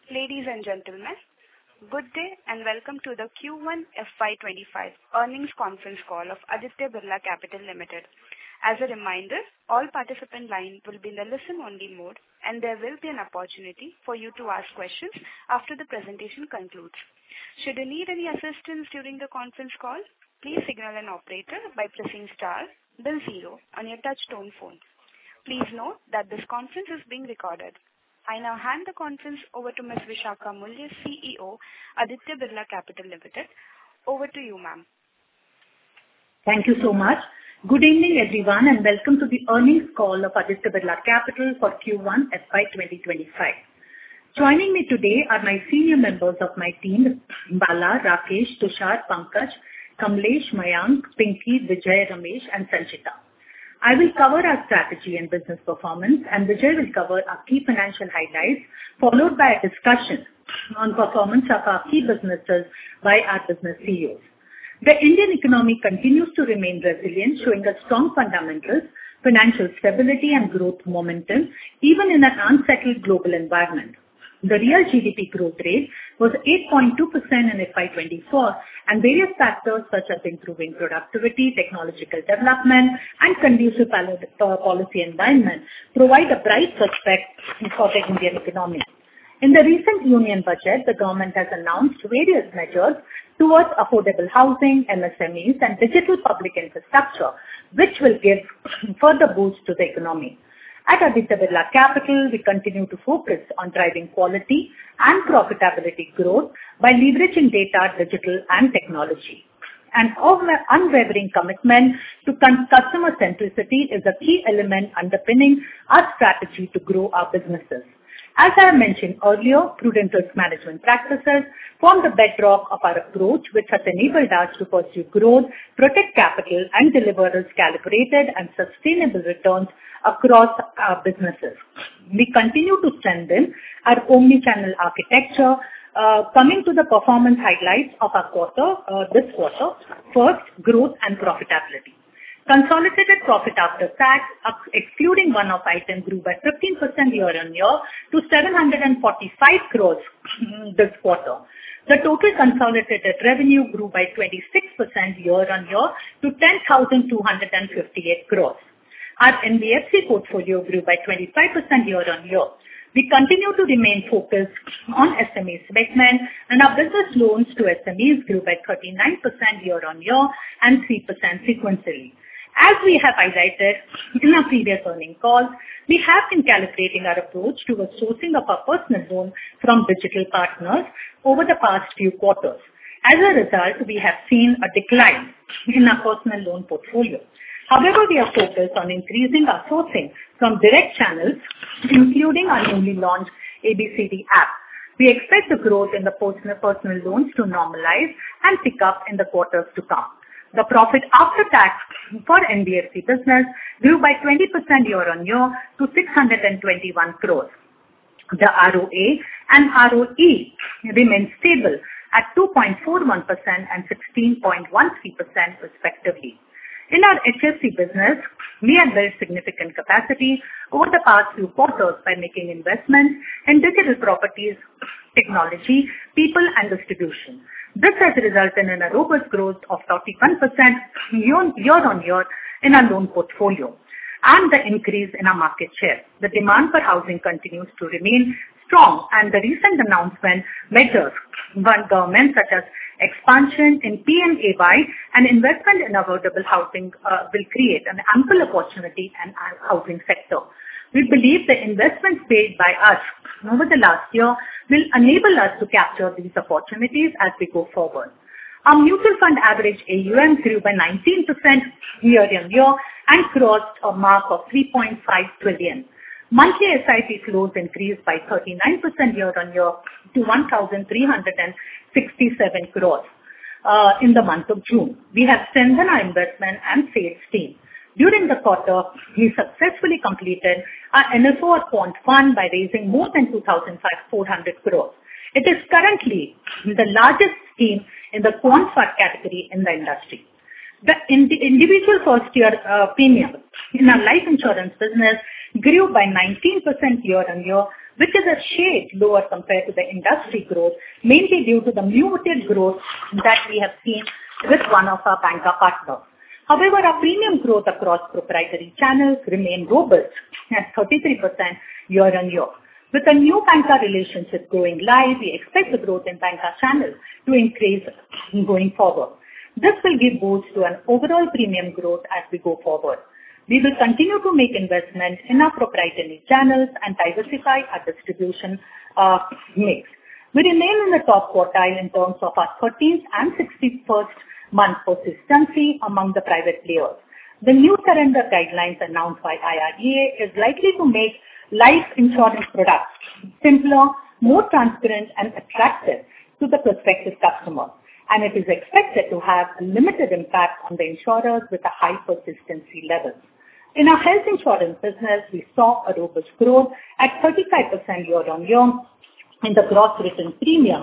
Ladies and gentlemen, good day and welcome to the Q1 FY25 earnings conference call of Aditya Birla Capital Limited. As a reminder, all participant lines will be in the listen-only mode, and there will be an opportunity for you to ask questions after the presentation concludes. Should you need any assistance during the conference call, please signal an operator by pressing star, then 0 on your touch-tone phone. Please note that this conference is being recorded. I now hand the conference over to Ms. Vishakha Mulye, CEO, Aditya Birla Capital Limited. Over to you, ma'am. Thank you so much. Good evening, everyone, and welcome to the earnings call of Aditya Birla Capital for Q1 FY 2025. Joining me today are my senior members of my team, Bala, Rakesh, Tushar, Pankaj, Kamlesh, Mayank, Pinky, Vijay, Ramesh, and Sanchita. I will cover our strategy and business performance, and Vijay will cover our key financial highlights, followed by a discussion on performance of our key businesses by our business CEOs. The Indian economy continues to remain resilient, showing a strong fundamentals, financial stability, and growth momentum, even in an unsettled global environment. The real GDP growth rate was 8.2% in FY24, and various factors such as improving productivity, technological development, and conducive policy environment provide a bright prospect for the Indian economy. In the recent union budget, the government has announced various measures towards affordable housing, MSMEs, and digital public infrastructure, which will give further boost to the economy. At Aditya Birla Capital, we continue to focus on driving quality and profitability growth by leveraging data, digital, and technology. An unwavering commitment to customer centricity is a key element underpinning our strategy to grow our businesses. As I mentioned earlier, prudent risk management practices form the bedrock of our approach, which has enabled us to pursue growth, protect capital, and deliver calibrated and sustainable returns across our businesses. We continue to strengthen our omni-channel architecture. Coming to the performance highlights of our this quarter, first, growth and profitability. Consolidated profit after tax, excluding one-off item, grew by 15% year-on-year to 745 crores this quarter. The total consolidated revenue grew by 26% year-on-year to 10,258 crores. Our NBFC portfolio grew by 25% year-on-year. We continue to remain focused on SME segment, and our business loans to SMEs grew by 39% year-on-year and 3% sequentially. As we have highlighted in our previous earnings calls, we have been calibrating our approach towards sourcing of our personal loan from digital partners over the past few quarters. As a result, we have seen a decline in our personal loan portfolio. However, we are focused on increasing our sourcing from direct channels, including our newly launched ABCD app. We expect the growth in the personal loans to normalize and pick up in the quarters to come. The profit after tax for NBFC business grew by 20% year-on-year to 621 crores. The ROA and ROE remain stable at 2.41% and 16.13% respectively. In our HFC business, we have built significant capacity over the past few quarters by making investments in digital properties, technology, people, and distribution. This has resulted in a robust growth of 31% year-on-year in our loan portfolio and the increase in our market share. The demand for housing continues to remain strong, and the recent announcement measures by government such as expansion in PMAY and investment in affordable housing will create an ample opportunity in our housing sector. We believe the investments made by us over the last year will enable us to capture these opportunities as we go forward. Our mutual fund average AUM grew by 19% year-on-year and crossed a mark of 3.5 trillion. Monthly SIP flows increased by 39% year-on-year to 1,367 crores in the month of June. We have strengthened our investment and sales team. During the quarter, we successfully completed our NFO quant fund by raising more than 2,400 crores. It is currently the largest scheme in the quant fund category in the industry. The individual first-year premium in our life insurance business grew by 19% year-on-year which is a shade lower compared to the industry growth, mainly due to the muted growth that we have seen with one of our banker partners. However, our premium growth across proprietary channels remain robust at 33% year-on-year. With the new banker relationship going live, we expect the growth in banker channels to increase going forward. This will give boost to an overall premium growth as we go forward. We will continue to make investment in our proprietary channels and diversify our distribution mix. We remain in the top quartile in terms of our 13th and 61st month persistency among the private players. The new surrender guidelines announced by IRDA is likely to make life insurance products simpler, more transparent and attractive to the prospective customer. And it is expected to have a limited impact on the insurers with a high persistency level. In our health insurance business, we saw a robust growth at 35% year-on-year in the gross written premium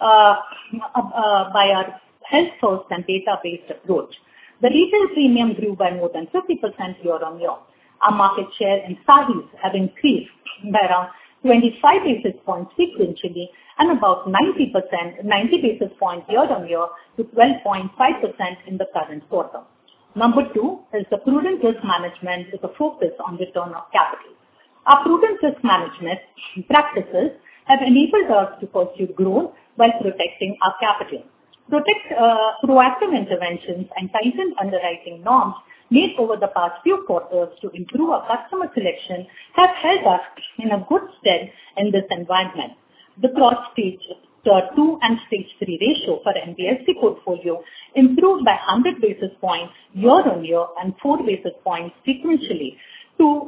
by our health first and data-based approach. The retail premium grew by more than 50% year-on-year. Our market share in SAHIs have increased by around 25 basis points sequentially and about 90 basis points year-on-year to 12.5% in the current quarter. Number 2 is the prudent risk management with a focus on return of capital. Our prudent risk management practices have enabled us to pursue growth while protecting our capital. Proactive interventions and tightened underwriting norms made over the past few quarters to improve our customer selection have held us in a good stead in this environment. The cross stage 2 and stage 3 ratio for NBFC portfolio improved by 100 basis points year-on-year and 4 basis points sequentially to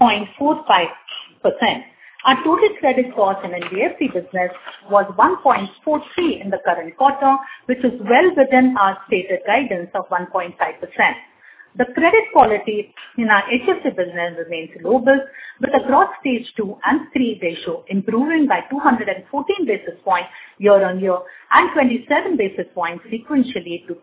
4.45%. Our total credit cost in NBFC business was 1.43 in the current quarter, which is well within our stated guidance of 1.5%. The credit quality in our HFC business remains robust, with a gross stage 2 and 3 ratio improving by 214 basis points year-on-year and 27 basis points sequentially to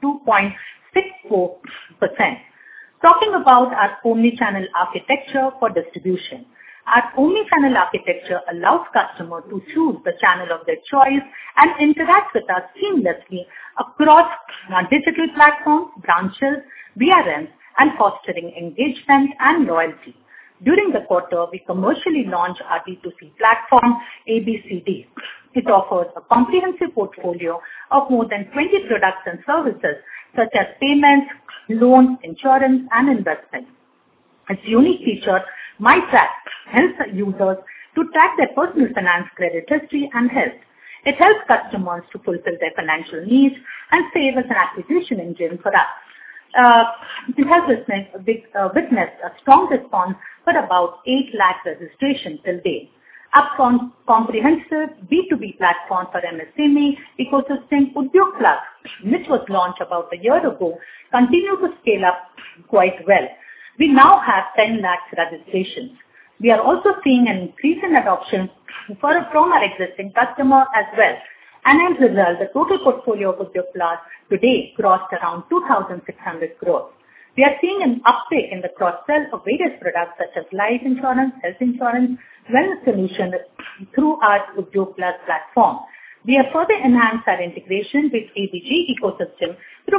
2.64%. Talking about our omni-channel architecture for distribution. Our omni-channel architecture allows customers to choose the channel of their choice and interact with us seamlessly across our digital platforms, branches, VRMs, and fostering engagement and loyalty. During the quarter, we commercially launched our D2C platform, ABCD. It offers a comprehensive portfolio of more than 20 products and services such as payments, loans, insurance, and investments. Its unique feature, MyTrack, helps users to track their personal finance, credit history, and health. It helps customers to fulfill their financial needs and serve as an acquisition engine for us. It has witnessed a strong response for about 8 lakh registrations till date. Our comprehensive B2B platform for MSME ecosystem, Udyog Plus, which was launched about a year ago, continues to scale up quite well. We now have 10 lakhs registrations. We are also seeing an increase in adoption from our existing customer as well. And as a result, the total portfolio of Udyog Plus today crossed around 2,600 crores. We are seeing an uptake in the cross-sell of various products such as life insurance, health insurance, wellness solutions through our Udyog Plus platform. We have further enhanced our integration with ABG ecosystem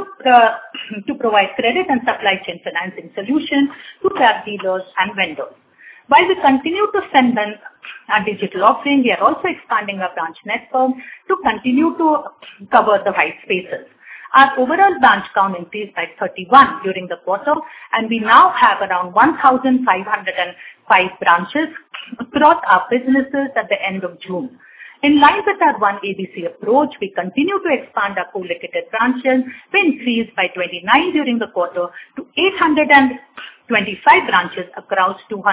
to provide credit and supply chain financing solutions to our dealers and vendors. While we continue to strengthen our digital offering, we are also expanding our branch network to continue to cover the white spaces. Our overall branch count increased by 31 during the quarter, and we now have around 1,505 branches across our businesses at the end of June. In line with our One ABC approach, we continue to expand our co-located branches. We increased by 29 during the quarter to 825 branches across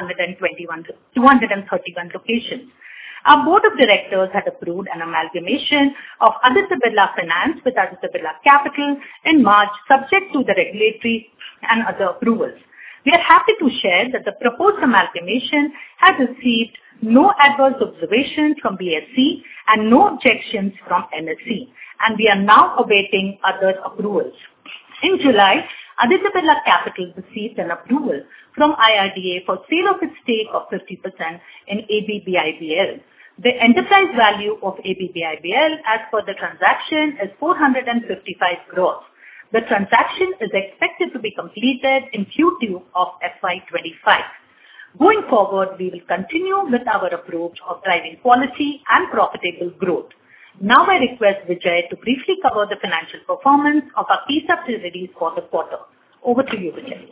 231 locations. Our board of directors had approved an amalgamation of Aditya Birla Finance with Aditya Birla Capital in March, subject to the regulatory and other approvals. We are happy to share that the proposed amalgamation has received no adverse observations from BSE and no objections from NSE, and we are now awaiting other approvals. In July, Aditya Birla Capital received an approval from IRDA for sale of its stake of 50% in ABBIBL. The enterprise value of ABBIBL as per the transaction is 455 crores. The transaction is expected to be completed in Q2 of FY25. Going forward, we will continue with our approach of driving quality and profitable growth. Now I request Vijay to briefly cover the financial performance of our key subsidiaries for the quarter. Over to you, Vijay.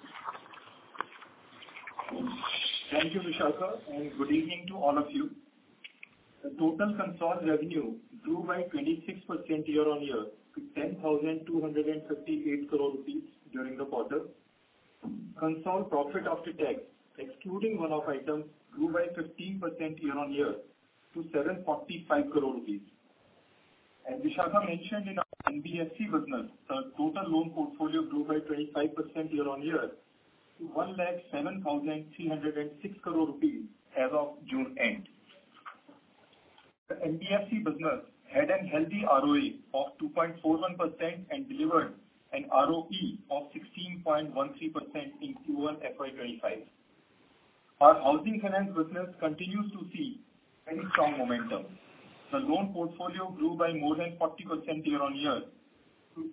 Thank you, Vishakha, and good evening to all of you. The total consolidated revenue grew by 26% year-on-year to 10,258 crore rupees during the quarter. Consolidated profit after tax, excluding one-off items, grew by 15% year-on-year to 745 crore rupees. As Vishakha mentioned, in our NBFC business, the total loan portfolio grew by 25% year-on-year to 1,07,306 crore rupees as of June end. The NBFC business had a healthy ROA of 2.41% and delivered an ROE of 16.13% in Q1 FY25. Our housing finance business continues to see very strong momentum. The loan portfolio grew by more than 40% year-on-year to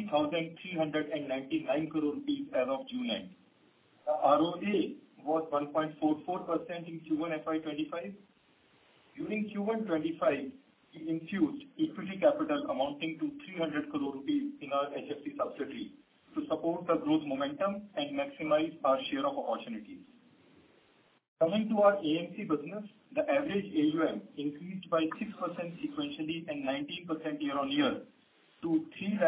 20,399 crore rupees as of June end. The ROA was 1.44% in Q1 FY25. During Q1 25, we infused equity capital amounting to 300 crore rupees in our HFC subsidiary to support the growth momentum and maximize our share of opportunities. Coming to our AMC business, the average AUM increased by 6% sequentially and 19% year-on-year to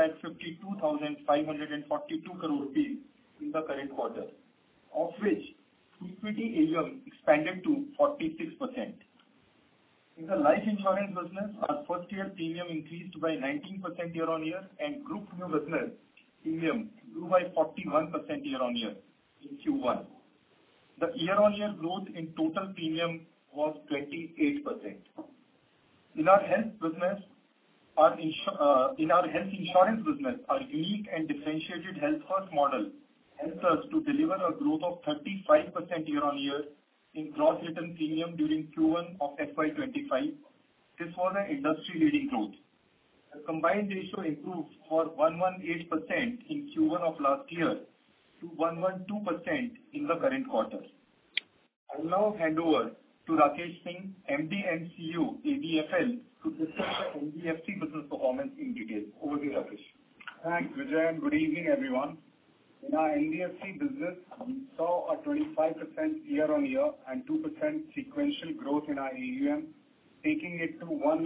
352,542 crore rupees in the current quarter, of which equity AUM expanded to 46%. In the life insurance business, our first year premium increased by 19% year-on-year and group new business premium grew by 41% year-on-year in Q1. The year-on-year growth in total premium was 28%. In our health business, our insurance business, our unique and differentiated health first model helped us to deliver a growth of 35% year-on-year in gross written premium during Q1 of FY25. This was an industry-leading growth. The combined ratio improved for 118% in Q1 of last year to 112% in the current quarter. I will now hand over to Rakesh Singh, MD and CEO, ABFL, to discuss the NBFC business performance in detail. Over to you, Rakesh. Thanks, Vijay, and good evening, everyone. In our NBFC business, we saw a 25% year-on-year and 2% sequential growth in our AUM, taking it to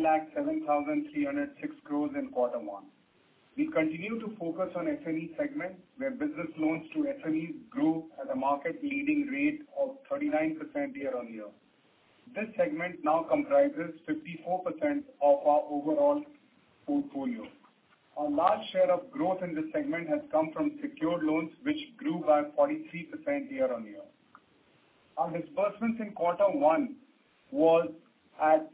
1,07,306 crores in quarter one. We continue to focus on SME segment, where business loans to SMEs grew at a market-leading rate of 39% year-on-year. This segment now comprises 54% of our overall portfolio. A large share of growth in this segment has come from secured loans, which grew by 43% year-on-year. Our disbursements in quarter one was at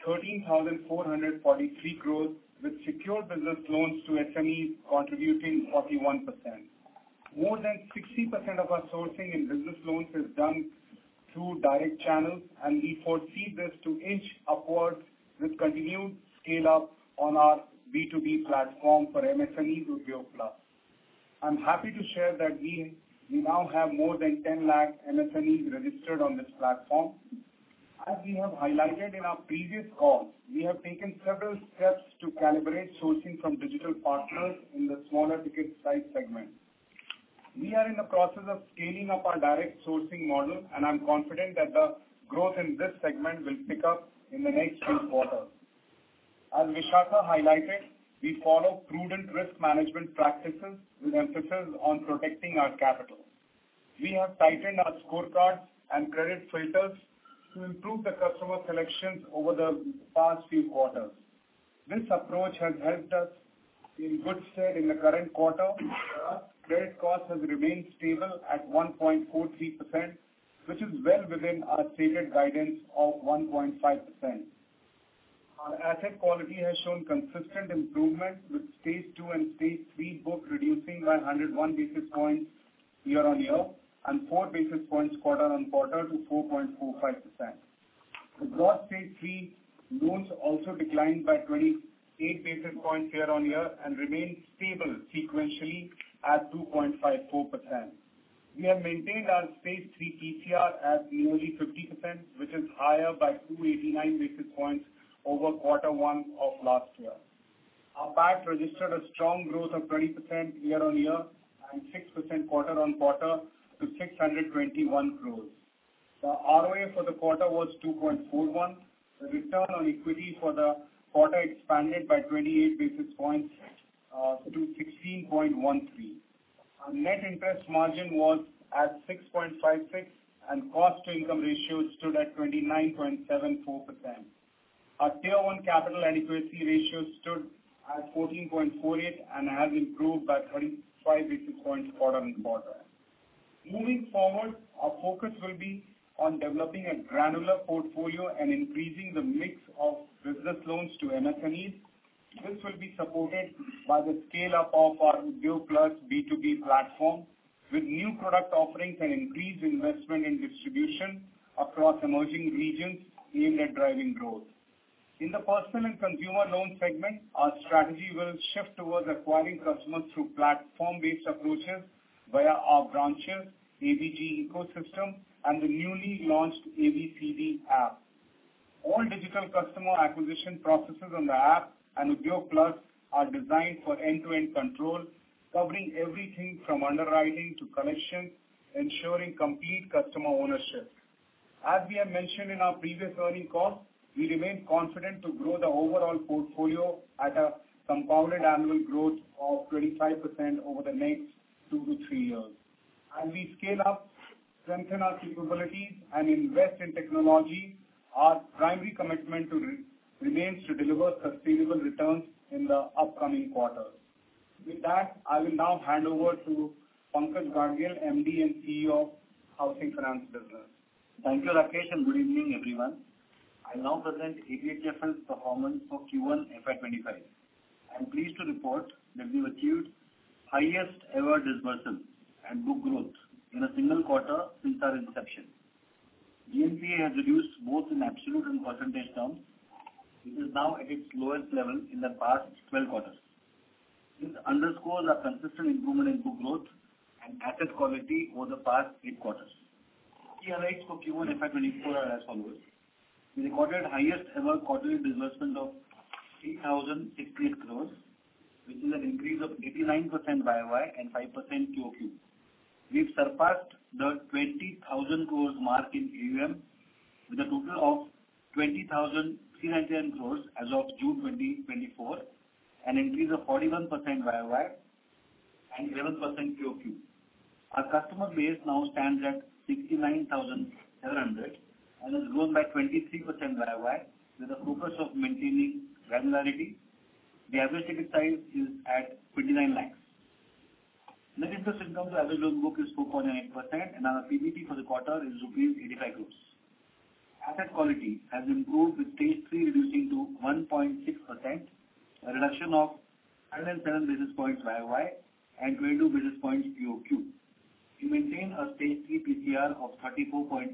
13,443 crores, with secured business loans to SMEs contributing 41%. More than 60% of our sourcing in business loans is done through direct channels, and we foresee this to inch upwards with continued scale-up on our B2B platform for MSMEs Udyog Plus. I'm happy to share that we now have more than 10 lakh MSMEs registered on this platform. As we have highlighted in our previous calls, we have taken several steps to calibrate sourcing from digital partners in the smaller ticket size segment. We are in the process of scaling up our direct sourcing model, and I'm confident that the growth in this segment will pick up in the next few quarters. As Vishakha highlighted, we follow prudent risk management practices with emphasis on protecting our capital. We have tightened our scorecards and credit filters to improve the customer selections over the past few quarters. This approach has helped us in good stead in the current quarter. Credit cost has remained stable at 1.43%, which is well within our stated guidance of 1.5%. Our asset quality has shown consistent improvement, with Stage 2 and Stage 3 book reducing by 101 basis points year-on-year and 4 basis points quarter-on-quarter to 4.45%. The gross Stage 3 Loans also declined by 28 basis points year-on-year and remained stable sequentially at 2.54%. We have maintained our Stage 3 PCR at nearly 50%, which is higher by 289 basis points over quarter one of last year. Our PAT registered a strong growth of 20% year-on-year and 6% quarter-on-quarter to 621 crores. The ROA for the quarter was 2.41. The return on equity for the quarter expanded by 28 basis points to 16.13. Our net interest margin was at 6.56 and cost-to-income ratio stood at 29.74%. Our Tier 1 capital adequacy ratio stood at 14.48 and has improved by 35 basis points quarter-on-quarter. Moving forward, our focus will be on developing a granular portfolio and increasing the mix of business loans to MSMEs. This will be supported by the scale-up of our Udyog Plus B2B platform with new product offerings and increased investment in distribution across emerging regions aimed at driving growth. In the personal and consumer loan segment, our strategy will shift towards acquiring customers through platform-based approaches via our branches, ABG ecosystem, and the newly launched ABCD app. All digital customer acquisition processes on the app and Udyog Plus are designed for end-to-end control, covering everything from underwriting to collections, ensuring complete customer ownership. As we have mentioned in our previous earnings call, we remain confident to grow the overall portfolio at a compounded annual growth of 25% over the next 2 to 3 years. As we scale up, strengthen our capabilities, and invest in technology, our primary commitment remains to deliver sustainable returns in the upcoming quarters. With that, I will now hand over to Pankaj Gadgil, MD and CEO of Housing Finance Business. Thank you, Rakesh, and good evening, everyone. I now present ABHFL's performance for Q1 FY25. I am pleased to report that we've achieved highest ever disbursal and book growth in a single quarter since our inception. GNPA has reduced both in absolute and percentage terms. It is now at its lowest level in the past 12 quarters. This underscores our consistent improvement in book growth and asset quality over the past 8 quarters. Key highlights for Q1 FY24 are as follows. We recorded highest ever quarterly disbursement of 3,068 crores, which is an increase of 89% YOY and 5% QOQ. We've surpassed the 20,000 crores mark in AUM with a total of 20,399 crores as of June 2024, an increase of 41% YOY and 11% QOQ. Our customer base now stands at 69,700 and has grown by 23% YOY with a focus of maintaining granularity. The average ticket size is at 29 lakhs. Net interest income to average loan book is 4.8% and our PBT for the quarter is rupees 85 crores. Asset quality has improved with Stage 3 reducing to 1.6%, a reduction of 107 basis points YOY and 22 basis points QOQ. We maintain a Stage 3 PCR of 34.6%.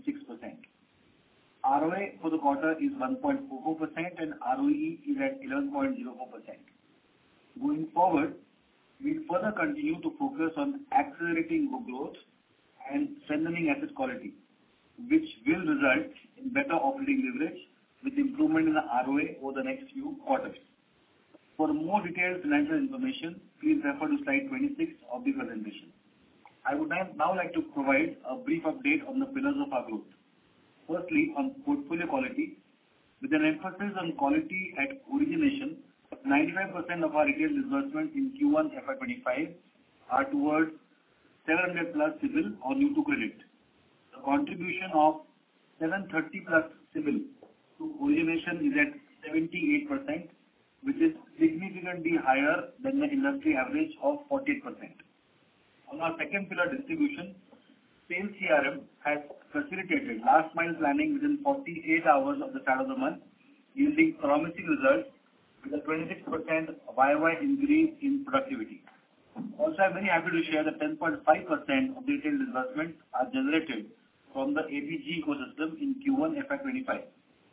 ROA for the quarter is 1.44% and ROE is at 11.04%. Going forward, we will further continue to focus on accelerating book growth and strengthening asset quality, which will result in better operating leverage with improvement in the ROA over the next few quarters. For more detailed financial information, please refer to slide 26 of the presentation. I would now like to provide a brief update on the pillars of our growth. Firstly, on portfolio quality, with an emphasis on quality at origination, 95% of our retail disbursements in Q1 FY25 are towards 700 plus CIBIL or new to credit. The contribution of 730 plus CIBIL to origination is at 78%, which is significantly higher than the industry average of 48%. On our second pillar, distribution, sales CRM has facilitated last mile planning within 48 hours of the start of the month, yielding promising results with a 26% YOY increase in productivity. Also, I'm very happy to share that 10.5% of retail disbursements are generated from the ABG ecosystem in Q1 FY25.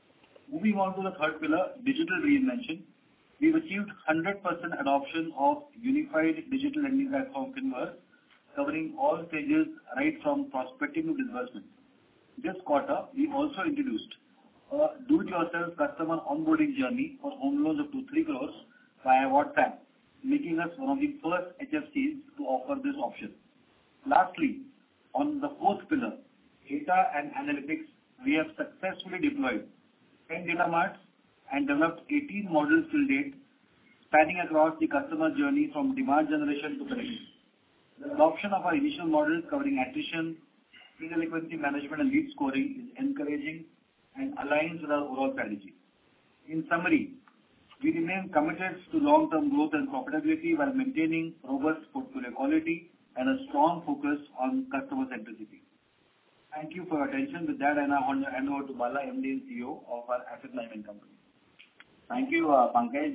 Moving on to the third pillar, digital reinvention. We've achieved 100% adoption of unified digital lending platform Finverse, covering all stages right from prospecting to disbursement. This quarter, we also introduced a do-it-yourself customer onboarding journey for home loans up to 3 crores via WhatsApp, making us one of the first HFCs to offer this option. Lastly, on the fourth pillar, data and analytics, we have successfully deployed 10 data marts and developed 18 models till date, spanning across the customer journey from demand generation to collection. The adoption of our initial models covering attrition, pre-delinquency management, and lead scoring is encouraging and aligns with our overall strategy. In summary, we remain committed to long-term growth and profitability while maintaining robust portfolio quality and a strong focus on customer centricity. Thank you for your attention. With that, I now want to hand over to Bala, MD and CEO of our asset management company. Thank you, Pankaj.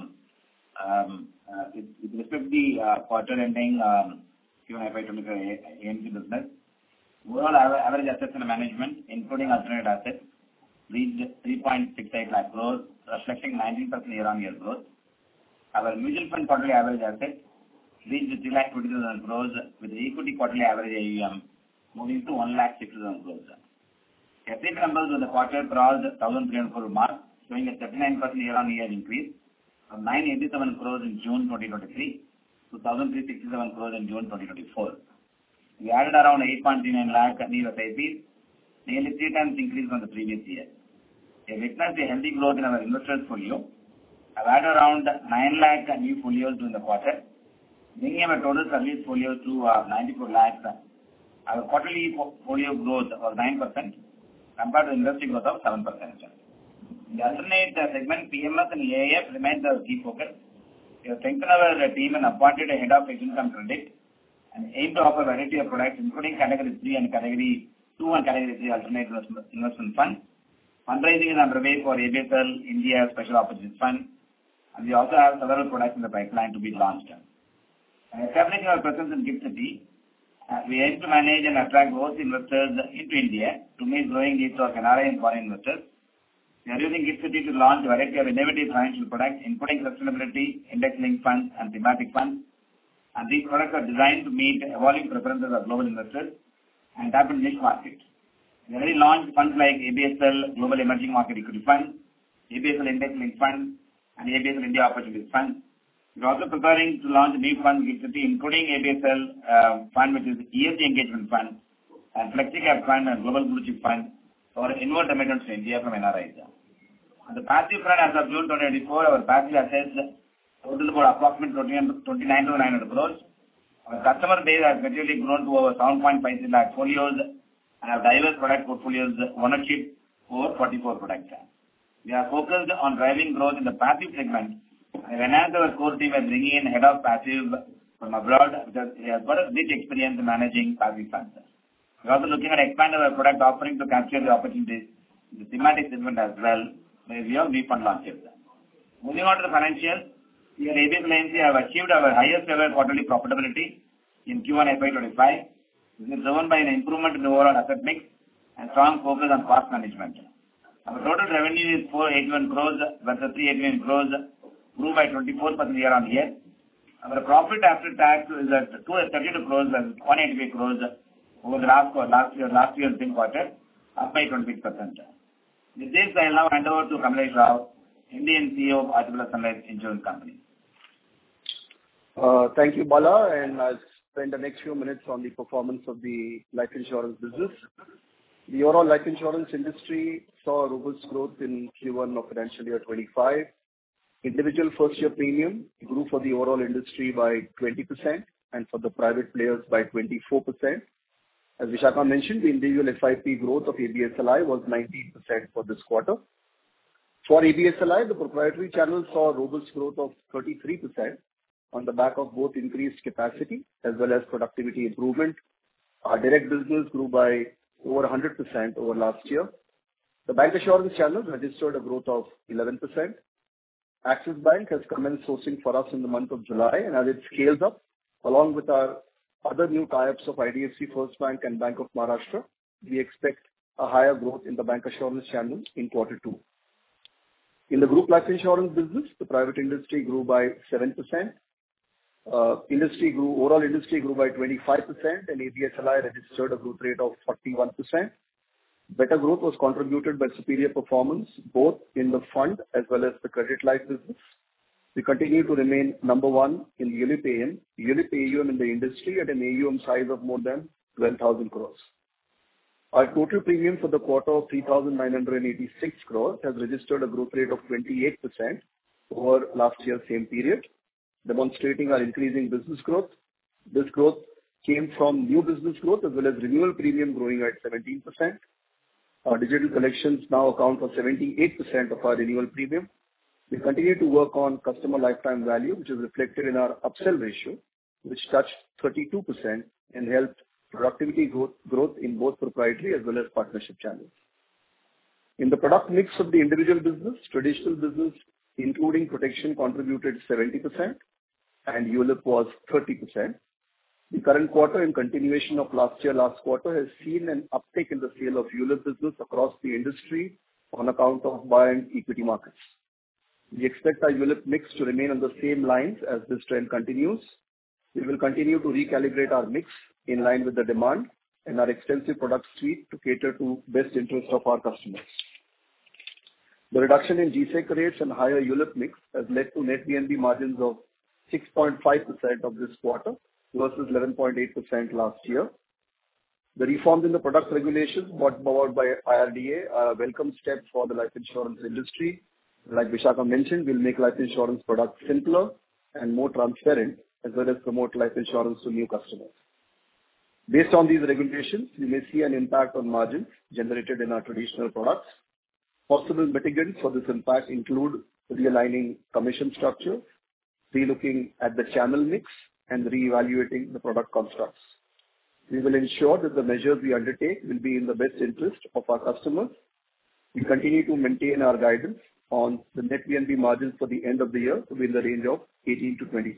With respect to the quarter ending Q1 FY25 AMC business, overall average assets under management, including alternate assets, reached 3.68 lakh crores, reflecting 19% year-on-year growth. Our mutual fund quarterly average assets reached 3,20,000 crores, with the equity quarterly average AUM moving to 1,60,000 crores. FD numbers of the quarter crossed 1,300 crore mark, showing a 39% year-on-year increase from 987 crores in June 2023 to 1,367 crores in June 2024. We added around 8.39 lakh new SIPs, nearly 3 times increase from the previous year. We have witnessed a healthy growth in our investors' folio. I've added around 9 lakh new folios during the quarter, bringing our total service folio to 94 lakhs. Our quarterly folio growth was 9% compared to industry growth of 7%. In the alternate segment, PMS and AIF remains our key focus. We have strengthened our team and appointed a head of fixed income credit and aim to offer a variety of products, including Category 3 and Category 2 and Category 3 alternate investment funds. Fundraising is underway for ABSL India Special Opportunities Fund, and we also have several products in the pipeline to be launched. Establishing our presence in GIFT City, we aim to manage and attract both investors into India to meet growing needs of NRI and foreign investors. We are using GIFT City to launch a variety of innovative financial products, including sustainability, index-linked funds, and thematic funds. And these products are designed to meet evolving preferences of global investors and tap into niche markets. We already launched funds like ABSL Global Emerging Market Equity Fund, ABSL Index-linked Fund, and ABSL India Opportunities Fund. We are also preparing to launch a new fund in GIFT City, including ABSL Fund, which is ESG Engagement Fund, and FlexiCap Fund and Global Blue Chip Fund for inward remittance to India from NRIs. On the passive front, as of June 2024, our passive assets total about approximately 29,900 crores. Our customer base has materially grown to over 7.56 lakh folios and have diverse product portfolios, ownership over 44 products. We are focused on driving growth in the passive segment. We have enhanced our core team by bringing in head of passive from abroad because he has got a rich experience in managing passive funds. We are also looking at expanding our product offering to capture the opportunities in the thematic segment as well, where we have new fund launches. Moving on to the financials, we at ABSL AMC have achieved our highest ever quarterly profitability in Q1 FY25. This is driven by an improvement in the overall asset mix and strong focus on cost management. Our total revenue is 481 crores versus 381 crores, grew by 24% year-on-year. Our profit after tax is at 232 crores versus 188 crores over the last year's same quarter, up by 26%. With this, I will now hand over to Kamlesh Rao, MD and CEO of Aditya Birla Sun Life Insurance Company. Thank you, Bala, and I'll spend the next few minutes on the performance of the life insurance business. The overall life insurance industry saw robust growth in Q1 of financial year 25. Individual first-year premium grew for the overall industry by 20% and for the private players by 24%. As Vishakha mentioned, the individual FIP growth of ABSLI was 19% for this quarter. For ABSLI, the proprietary channel saw a robust growth of 33% on the back of both increased capacity as well as productivity improvement. Our direct business grew by over 100% over last year. The bancassurance channel registered a growth of 11%. Axis Bank has commenced sourcing for us in the month of July, and as it scales up, along with our other new tie-ups of IDFC First Bank and Bank of Maharashtra, we expect a higher growth in the bancassurance channel in Q2. In the group life insurance business, the private industry grew by 7%. Overall industry grew by 25%, and ABSLI registered a growth rate of 41%. Better growth was contributed by superior performance both in the fund as well as the credit life business. We continue to remain number one in ULIP AUM in the industry at an AUM size of more than 12,000 crores. Our total premium for the quarter of 3,986 crores has registered a growth rate of 28% over last year's same period, demonstrating our increasing business growth. This growth came from new business growth as well as renewal premium growing at 17%. Our digital collections now account for 78% of our renewal premium. We continue to work on customer lifetime value, which is reflected in our upsell ratio, which touched 32% and helped productivity growth in both proprietary as well as partnership channels. In the product mix of the individual business, traditional business, including protection, contributed 70% and ULIP was 30%. The current quarter, in continuation of last quarter, has seen an uptick in the sale of ULIP business across the industry on account of buoyant equity markets. We expect our ULIP mix to remain on the same lines as this trend continues. We will continue to recalibrate our mix in line with the demand and our extensive product suite to cater to best interest of our customers. The reduction in G-Sec rates and higher ULIP mix has led to net VNB margins of 6.5% of this quarter versus 11.8% last year. The reforms in the product regulations brought forward by IRDA are a welcome step for the life insurance industry. Like Vishakha mentioned, we'll make life insurance products simpler and more transparent, as well as promote life insurance to new customers. Based on these regulations, we may see an impact on margins generated in our traditional products. Possible mitigants for this impact include realigning commission structure, relooking at the channel mix, and reevaluating the product constructs. We will ensure that the measures we undertake will be in the best interest of our customers. We continue to maintain our guidance on the net VNB margins for the end of the year to be in the range of 18 to 20%.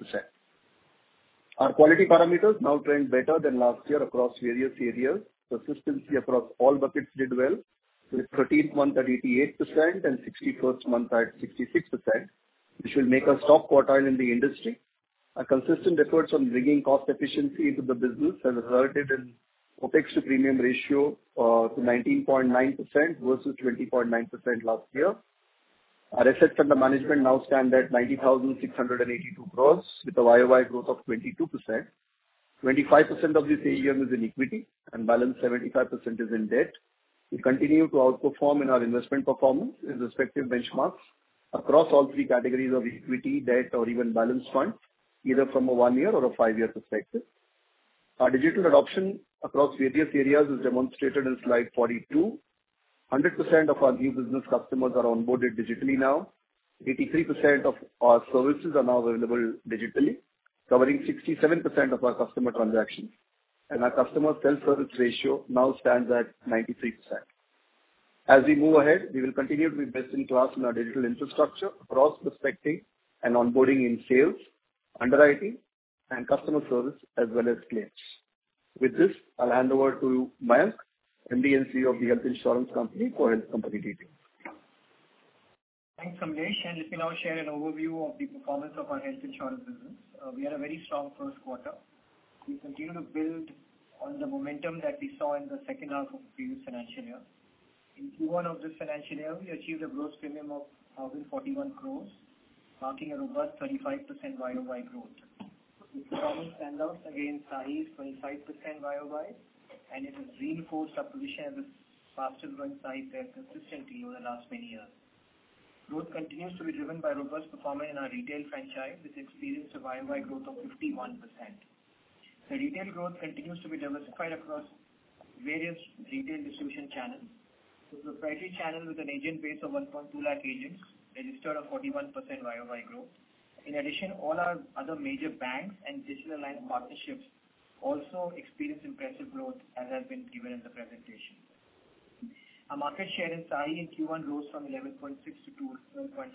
Our quality parameters now trend better than last year across various areas. Persistency across all buckets did well, with 13th month at 88% and 61st month at 66%, which will make us top quartile in the industry. Our consistent efforts on bringing cost efficiency into the business has resulted in OPEX to premium ratio to 19.9% versus 20.9% last year. Our assets under management now stand at 90,682 crores with a YOY growth of 22%. 25% of this AUM is in equity and balance 75% is in debt. We continue to outperform in our investment performance in respective benchmarks across all three categories of equity, debt, or even balanced funds, either from a 1-year or a 5-year perspective. Our digital adoption across various areas is demonstrated in slide 42. 100% of our new business customers are onboarded digitally now. 83% of our services are now available digitally, covering 67% of our customer transactions. And our customer self-service ratio now stands at 93%. As we move ahead, we will continue to be best in class in our digital infrastructure across prospecting and onboarding in sales, underwriting, and customer service as well as claims. With this, I'll hand over to Mayank, MD and CEO of the Health Insurance Company, for health company details. Thanks, Kamlesh, and let me now share an overview of the performance of our health insurance business. We had a very strong first quarter. We continue to build on the momentum that we saw in the second half of the previous financial year. In Q1 of this financial year, we achieved a gross premium of 1,041 crores, marking a robust 35% YOY growth. The performance stands out against SAHI's 25% YOY, and it has reinforced our position as the fastest growing SAHI player consistently over the last many years. Growth continues to be driven by robust performance in our retail franchise, which experienced a YOY growth of 51%. The retail growth continues to be diversified across various retail distribution channels. The proprietary channel with an agent base of 1.2 lakh agents registered a 41% YOY growth. In addition, all our other major banks and digital alliance partnerships also experienced impressive growth, as has been given in the presentation. Our market share in SAHI in Q1 rose from 11.6 to 12.5%,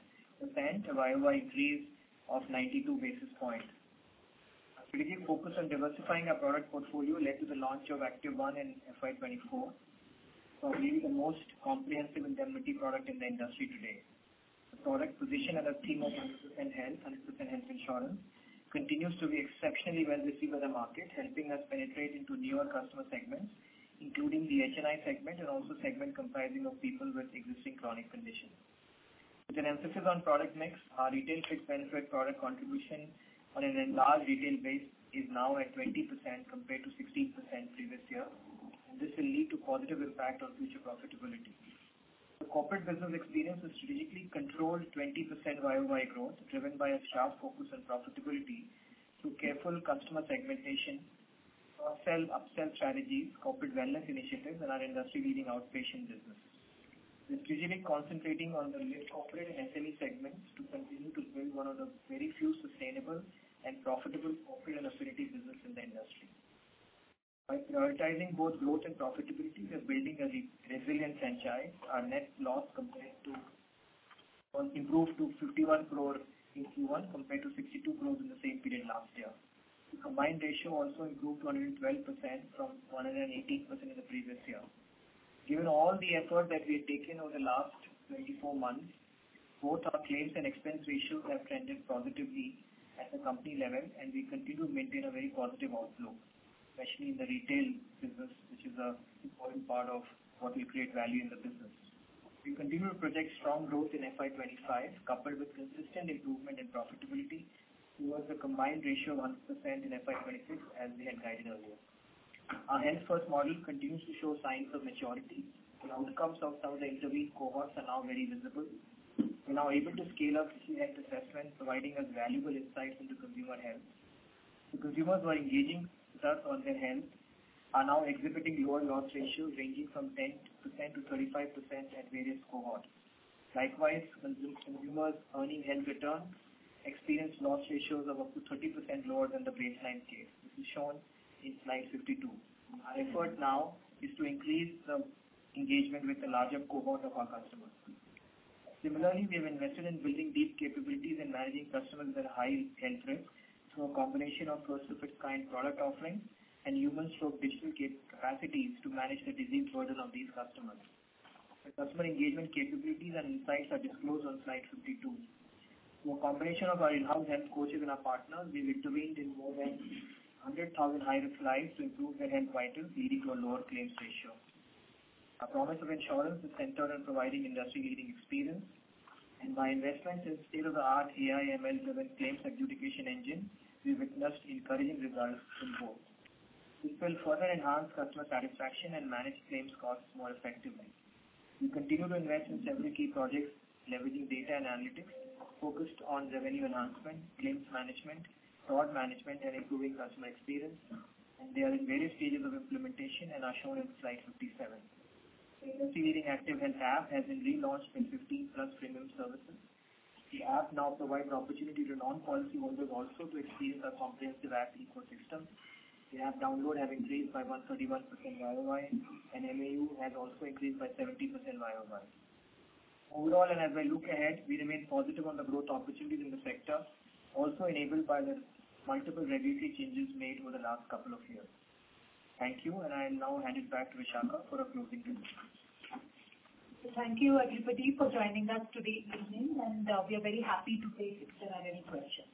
a YOY increase of 92 basis points. Our strategic focus on diversifying our product portfolio led to the launch of Active One in FY24, probably the most comprehensive indemnity product in the industry today. The product position and the theme of 100% health insurance continues to be exceptionally well received by the market, helping us penetrate into newer customer segments, including the HNI segment and also segment comprising of people with existing chronic conditions. With an emphasis on product mix, our retail fixed benefit product contribution on an enlarged retail base is now at 20% compared to 16% previous year, and this will lead to positive impact on future profitability. The corporate business experience a strategically controlled 20% YOY growth, driven by a sharp focus on profitability through careful customer segmentation, cross-sell, upsell strategies, corporate wellness initiatives, and our industry-leading outpatient business. We're strategically concentrating on the mid-corporate and SME segments to continue to build one of the very few sustainable and profitable corporate and affinity business in the industry. By prioritizing both growth and profitability, we are building a resilient franchise. Our net loss improved to 51 crore in Q1 compared to 62 crores in the same period last year. The combined ratio also improved to 112% from 118% in the previous year. Given all the effort that we have taken over the last 24 months, both our claims and expense ratios have trended positively at the company level, and we continue to maintain a very positive outlook, especially in the retail business, which is an important part of what will create value in the business. We continue to project strong growth in FY25, coupled with consistent improvement in profitability towards a combined ratio of 100% in FY26, as we had guided earlier. Our health first model continues to show signs of maturity. The outcomes of some of the intervened cohorts are now very visible. We're now able to scale up key health assessment, providing us valuable insights into consumer health. The consumers who are engaging with us on their health are now exhibiting lower loss ratios ranging from 10% to 35% at various cohorts. Likewise, consumers earning health returns experience loss ratios of up to 30% lower than the baseline case. This is shown in slide 52. Our effort now is to increase the engagement with the larger cohort of our customers. Similarly, we have invested in building deep capabilities in managing customers with a high health risk through a combination of first-of-its-kind product offerings and human/digital capacities to manage the disease burden of these customers. The customer engagement capabilities and insights are disclosed on slide 52. Through a combination of our in-house health coaches and our partners, we've intervened in more than 100,000 high-risk lives to improve their health vitals, leading to a lower claims ratio. Our promise of insurance is centered on providing industry-leading experience, and by investments in state-of-the-art AI/ML-driven claims adjudication engine, we witnessed encouraging results in both. This will further enhance customer satisfaction and manage claims costs more effectively. We continue to invest in several key projects leveraging data and analytics focused on revenue enhancement, claims management, fraud management, and improving customer experience, and they are in various stages of implementation and are shown in slide 57. The industry-leading Active Health app has been relaunched with 15+ premium services. The app now provides opportunity to non-policy holders also to experience our comprehensive app ecosystem. The app download have increased by 131% YOY, and MAU has also increased by 70% YOY. Overall, and as I look ahead, we remain positive on the growth opportunities in the sector, also enabled by the multiple regulatory changes made over the last couple of years. Thank you, and I will now hand it back to Vishakha for a closing remarks. Thank you, everybody, for joining us today evening, and we are very happy to take if there are any questions.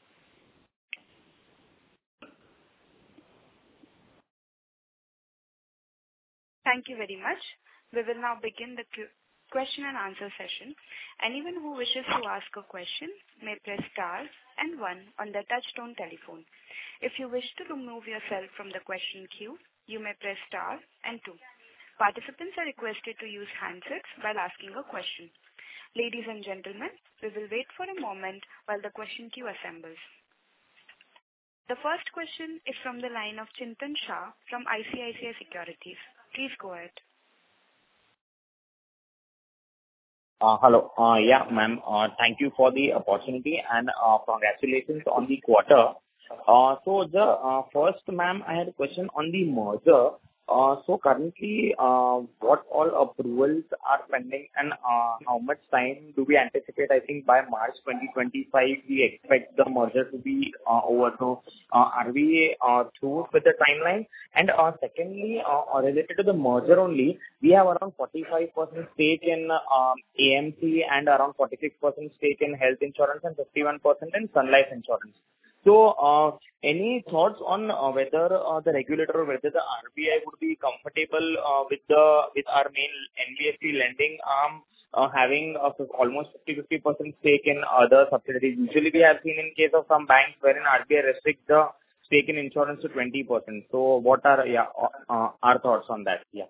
Thank you very much. We will now begin the question and answer session. Anyone who wishes to ask a question may press star and 1 on their touchtone telephone. If you wish to remove yourself from the question queue, you may press star and 2. Participants are requested to use handsets while asking a question. Ladies and gentlemen, we will wait for a moment while the question queue assembles. The first question is from the line of Chintan Shah from ICICI Securities. Please go ahead. Hello. Yeah, ma'am. Thank you for the opportunity and congratulations on the quarter. So the first, ma'am, I had a question on the merger. So currently, what all approvals are pending and how much time do we anticipate? I think by March 2025, we expect the merger to be over. So, are we through with the timeline? And secondly, related to the merger only, we have around 45% stake in AMC and around 46% stake in health insurance and 51% in Sun Life Insurance. So, any thoughts on whether the regulator or whether the RBI would be comfortable with our main NBFC lending arm having almost 50% stake in other subsidiaries? Usually, we have seen in case of some banks wherein RBI restricts the stake in insurance to 20%. So, what are our thoughts on that? Yeah.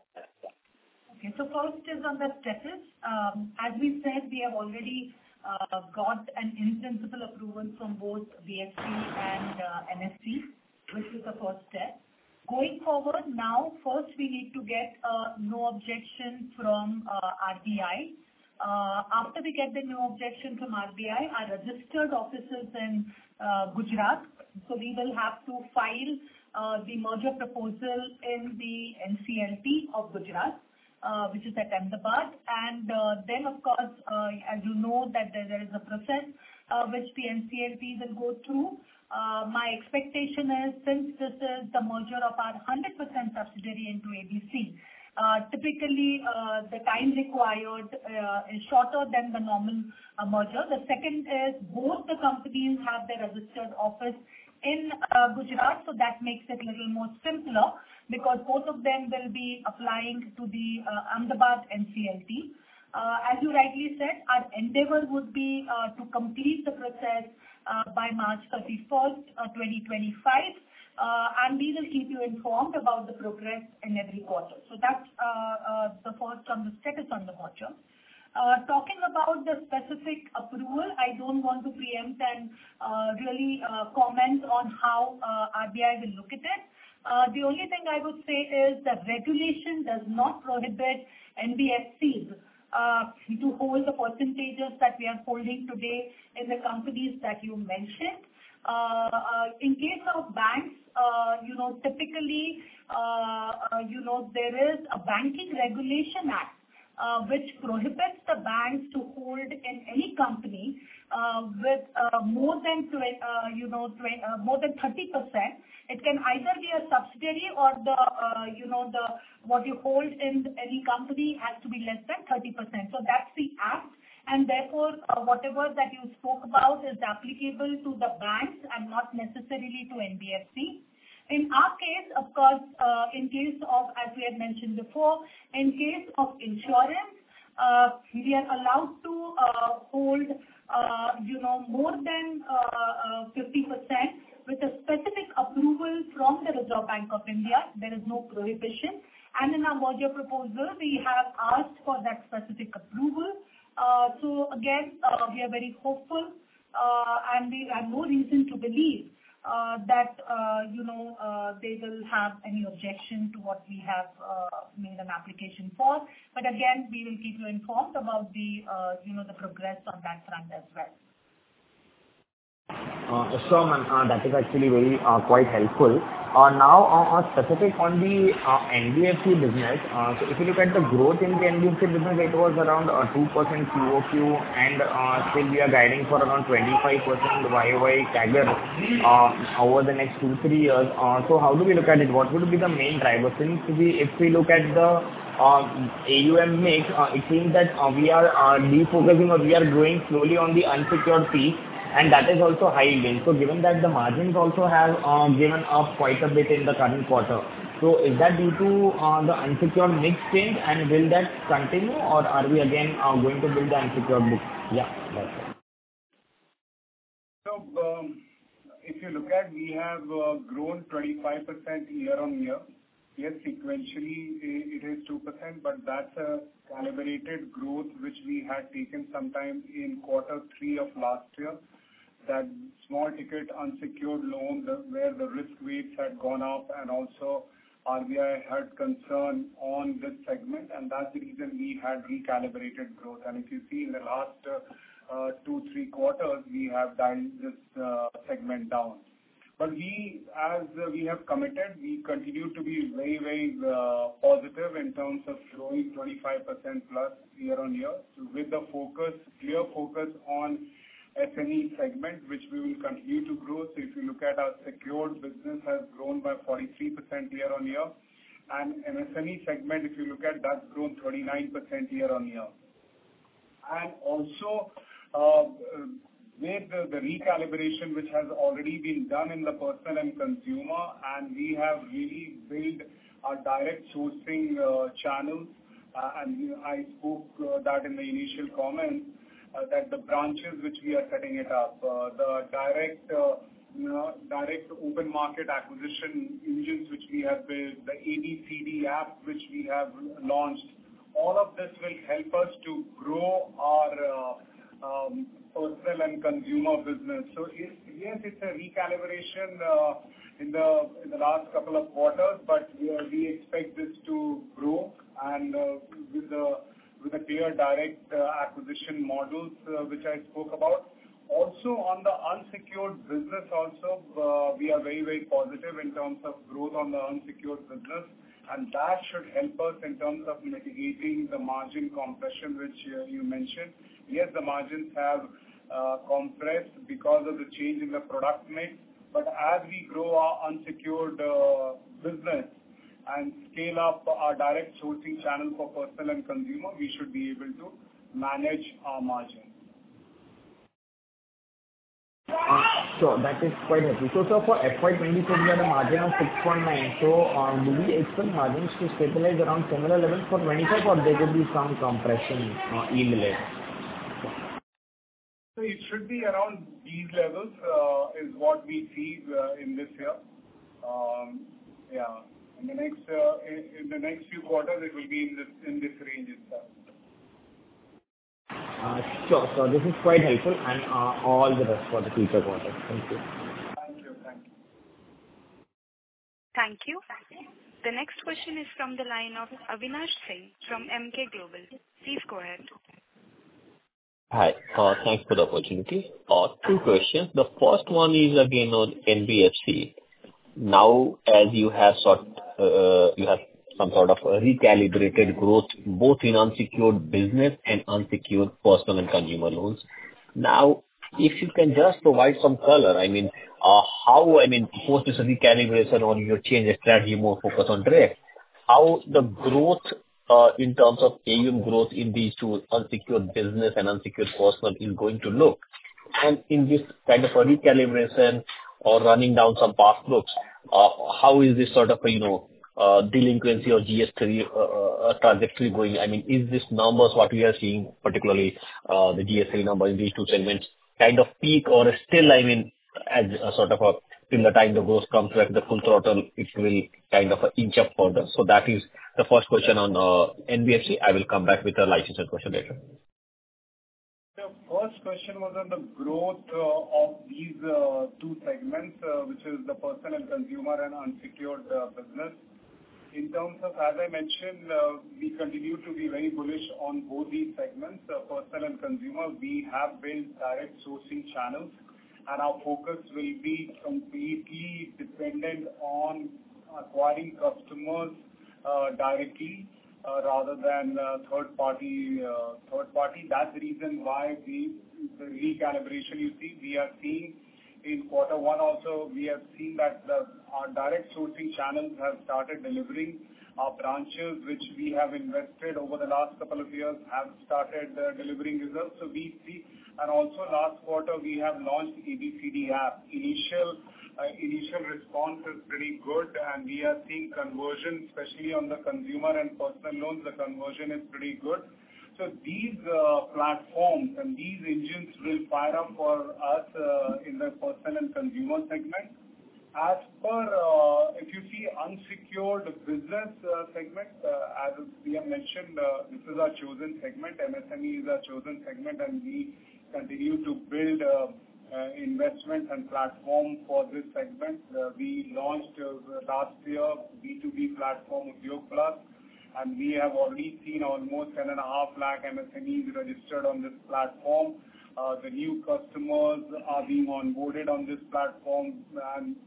Okay. So first is on the status. As we said, we have already got an in-principle approval from both BSE and NSE, which is the first step. Going forward now, first we need to get no objection from RBI. After we get the no objection from RBI, our registered offices in Gujarat, so we will have to file the merger proposal in the NCLT of Gujarat, which is at Ahmedabad. And then, of course, as you know, that there is a process which the NCLT will go through. My expectation is, since this is the merger of our 100% subsidiary into ABC, typically the time required is shorter than the normal merger. The second is both the companies have their registered office in Gujarat, so that makes it a little more simpler because both of them will be applying to the Ahmedabad NCLT. As you rightly said, our endeavor would be to complete the process by March 31st, 2025, and we will keep you informed about the progress in every quarter. So that's the first on the status on the merger. Talking about the specific approval, I don't want to preempt and really comment on how RBI will look at it. The only thing I would say is that regulation does not prohibit NBFCs to hold the percentages that we are holding today in the companies that you mentioned. In case of banks, typically, there is a Banking Regulation Act which prohibits the banks to hold in any company with more than 30%. It can either be a subsidiary or the what you hold in any company has to be less than 30%. So that's the act, and therefore whatever that you spoke about is applicable to the banks and not necessarily to NBFC. In our case, of course, in case of, as we had mentioned before, in case of insurance, we are allowed to hold, more than 50% with a specific approval from the Reserve Bank of India. There is no prohibition. And in our merger proposal, we have asked for that specific approval. So again, we are very hopeful, and we have no reason to believe that they will have any objection to what we have made an application for. But again, we will keep you informed about the the progress on that front as well. Sure, ma'am. That is actually very quite helpful. Now, specific on the NBFC business, so if you look at the growth in the NBFC business, it was around 2% QOQ, and still we are guiding for around 25% YOY CAGR over the next 2-3 years. So how do we look at it? What would be the main driver? Since if we look at the AUM mix, it seems that we are defocusing or we are growing slowly on the unsecured piece, and that is also high yield. So given that the margins also have given up quite a bit in the current quarter, so is that due to the unsecured mix change, and will that continue, or are we again going to build the unsecured book? Yeah, that's it. So if you look at, we have grown 25% year on year. Yes, sequentially it is 2%, but that's a calibrated growth which we had taken sometime in Q3 of last year. That small ticket unsecured loan where the risk weights had gone up, and also RBI had concern on this segment, and that's the reason we had recalibrated growth. And if you see in the last 2-3 quarters, we have dialed this segment down. But as we have committed, we continue to be very, very positive in terms of growing 25% plus year-on-year, with the clear focus on SME segment, which we will continue to grow. So if you look at our secured business has grown by 43% year-on-year, and MSME segment, if you look at, that's grown 39% year-on-year. And also, with the recalibration which has already been done in the personal and consumer, and we have really built our direct sourcing channels, and I spoke that in the initial comments, that the branches which we are setting it up, the direct open market acquisition engines which we have built, the ABCD app which we have launched, all of this will help us to grow our personal and consumer business. So yes, it's a recalibration in the last couple of quarters, but we expect this to grow, and with a clear direct acquisition models which I spoke about. Also on the unsecured business also, we are very, very positive in terms of growth on the unsecured business, and that should help us in terms of mitigating the margin compression which you mentioned. Yes, the margins have compressed because of the change in the product mix, but as we grow our unsecured business and scale up our direct sourcing channel for personal and consumer, we should be able to manage our margin. Sure, that is quite helpful. So for FY24, we had a margin of 6.9. So do we expect margins to stabilize around similar levels for 25, or there could be some compression yield led? So it should be around these levels is what we see in this year. Yeah, in the next few quarters, it will be in this range itself. Sure. So this is quite helpful, and all the best for the future quarters. Thank you. Thank you. Thank you. Thank you. The next question is from the line of Avinash Singh from Emkay Global. Please go ahead. Hi. Thanks for the opportunity. Two questions. The first one is again on NBFC. Now, as you have some sort of recalibrated growth both in unsecured business and unsecured personal and consumer loans. Now, if you can just provide some color, post this recalibration or your change of strategy, more focus on direct, how the growth in terms of AUM growth in these two, unsecured business and unsecured personal, is going to look. And in this kind of a recalibration or running down some past books, how is this sort of delinquency or GS3 trajectory going? Is this numbers what we are seeing, particularly the GS3 number in these two segments, kind of peak, or still, as a sort of till the time the growth comes back the full throttle, it will kind of inch up further? So that is the first question on NBFC. I will come back with a licensed question later. The first question was on the growth of these two segments, which is the personal and consumer and unsecured business. In terms of, as I mentioned, we continue to be very bullish on both these segments, personal and consumer. We have built direct sourcing channels, and our focus will be completely dependent on acquiring customers directly rather than third party. That's the reason why the recalibration you see, we are seeing in quarter one also, we have seen that our direct sourcing channels have started delivering. Our branches, which we have invested over the last couple of years, have started delivering results. So we see, and also last quarter we have launched ABCD app. Initial response is pretty good, and we are seeing conversion, especially on the consumer and personal loans. The conversion is pretty good. So these platforms and these engines will fire up for us in the personal and consumer segment. As per, if you see unsecured business segment, as we have mentioned, this is our chosen segment. MSME is our chosen segment, and we continue to build investment and platform for this segment. We launched last year B2B platform Udyog Plus, and we have already seen almost 10.5 lakh MSMEs registered on this platform. The new customers are being onboarded on this platform, and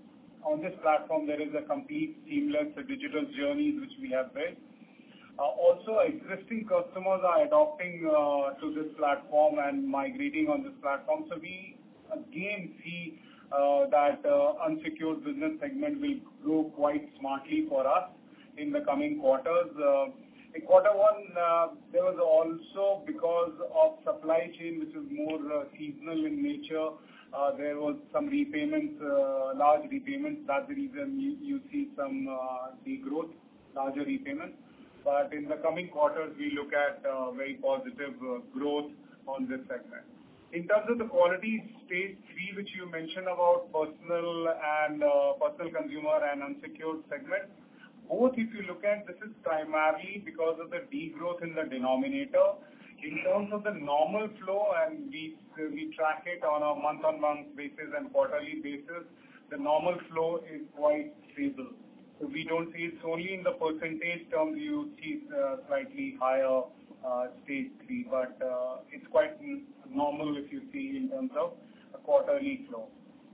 on this platform, there is a complete seamless digital journey which we have built. Also, existing customers are adopting to this platform and migrating on this platform. So we again see that unsecured business segment will grow quite smartly for us in the coming quarters. In quarter one, there was also, because of supply chain, which is more seasonal in nature, there was some repayments, large repayments. That's the reason you see some degrowth, larger repayments. But in the coming quarters, we look at very positive growth on this segment. In terms of the quality, stage 3, which you mentioned about personal consumer and unsecured segment, both if you look at, this is primarily because of the degrowth in the denominator. In terms of the normal flow, and we track it on a month-on-month basis and quarterly basis, the normal flow is quite stable. So we don't see it's only in the percentage terms you see slightly higher stage 3, but it's quite normal if you see in terms of a quarterly flow.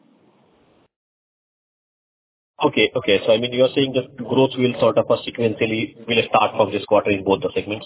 Okay. So, I mean, you're saying that growth will sort of sequentially will start from this quarter in both the segments?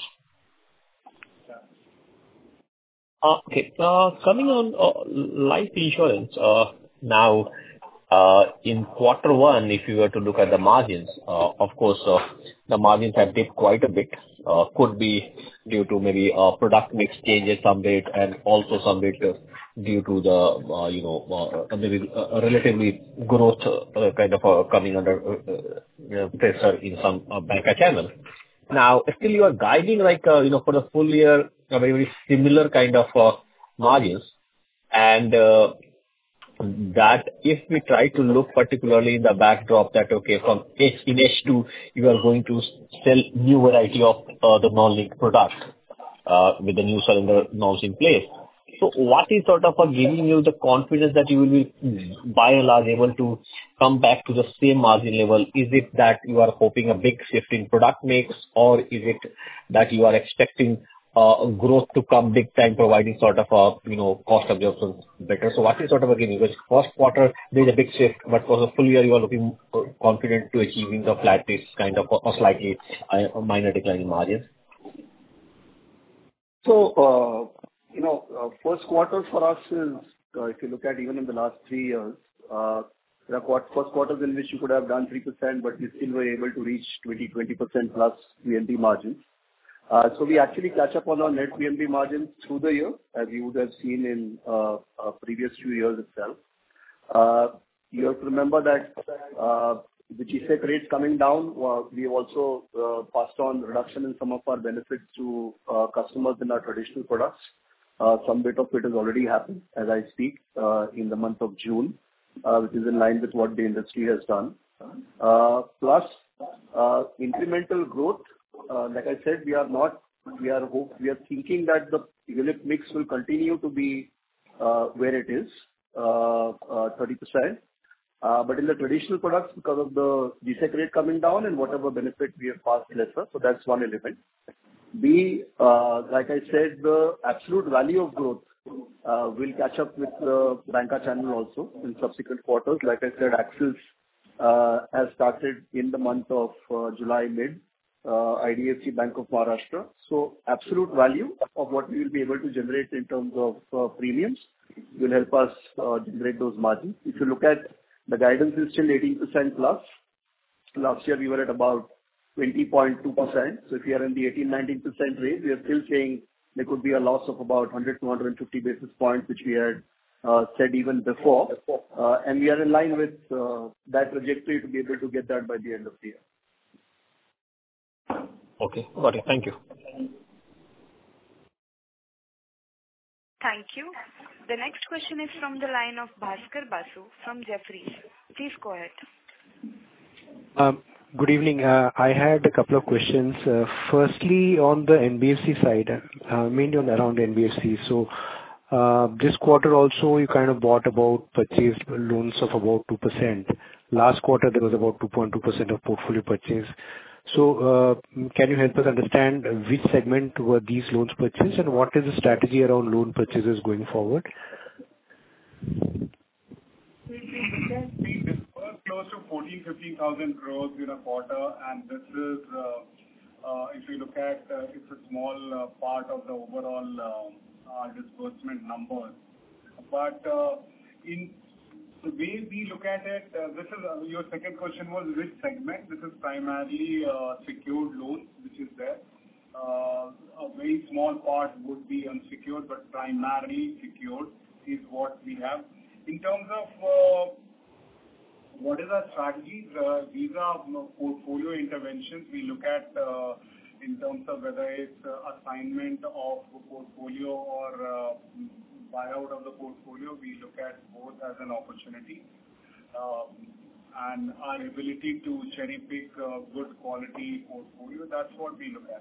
Yeah. Okay. Coming on life insurance, now, in quarter one, if you were to look at the margins, of course, the margins have dipped quite a bit. Could be due to maybe product mix changes some bit, and also some bit due to the maybe relatively growth kind of coming under pressure in some banca channel. Now, still you are guiding like for the full year a very similar kind of margins, and that if we try to look particularly in the backdrop that okay, from in H2 you are going to sell new variety of the non-linked product with the new surrender norms in place. So what is sort of giving you the confidence that you will be by and large able to come back to the same margin level? Is it that you are hoping a big shift in product mix, or is it that you are expecting growth to come big time, providing sort of cost absorption better? So what is sort of giving? Because first quarter there is a big shift, but for the full year you are looking confident to achieving the flattish kind of or slightly minor decline in margins. So first quarter for us is, if you look at even in the last 3 years, there are first quarters in which you could have done 3%, but you still were able to reach 20% plus VNB margins. So we actually catch up on our net VNB margins through the year, as you would have seen in previous few years itself. You have to remember that the GSEC rates coming down, we have also passed on reduction in some of our benefits to customers in our traditional products. Some bit of it has already happened as I speak in the month of June, which is in line with what the industry has done. Plus incremental growth. Like I said, we are thinking that the ULIP mix will continue to be where it is, 30%. But in the traditional products, because of the GSEC rate coming down and whatever benefit we have passed lesser, so that's one element. B, like I said, the absolute value of growth will catch up with the banca channel also in subsequent quarters. Like I said, Axis has started in the month of July mid, IDFC Bank of Maharashtra. So absolute value of what we will be able to generate in terms of premiums will help us generate those margins. If you look at the guidance is still 18% plus. Last year we were at about 20.2%. So if we are in the 18-19% range, we are still saying there could be a loss of about 100 to 150 basis points, which we had said even before. And we are in line with that trajectory to be able to get that by the end of the year. Okay, got it. Thank you. Thank you. The next question is from the line of Bhaskar Basu from Jefferies. Please go ahead. Good evening. I had a couple of questions. Firstly, on the NBFC side, mainly around NBFC. So this quarter also you kind of bought about purchased loans of about 2%. Last quarter there was about 2.2% of portfolio purchase. So can you help us understand which segment were these loans purchased, and what is the strategy around loan purchases going forward? The disbursed close to 14,000-15,000 crores in a quarter, and this is, if you look at, it's a small part of the overall disbursement numbers. But in the way we look at it, this is your second question was which segment? This is primarily secured loans, which is there. A very small part would be unsecured, but primarily secured is what we have. In terms of what is our strategy, these are portfolio interventions. We look at in terms of whether it's assignment of portfolio or buyout of the portfolio. We look at both as an opportunity, and our ability to cherry pick good quality portfolio. That's what we look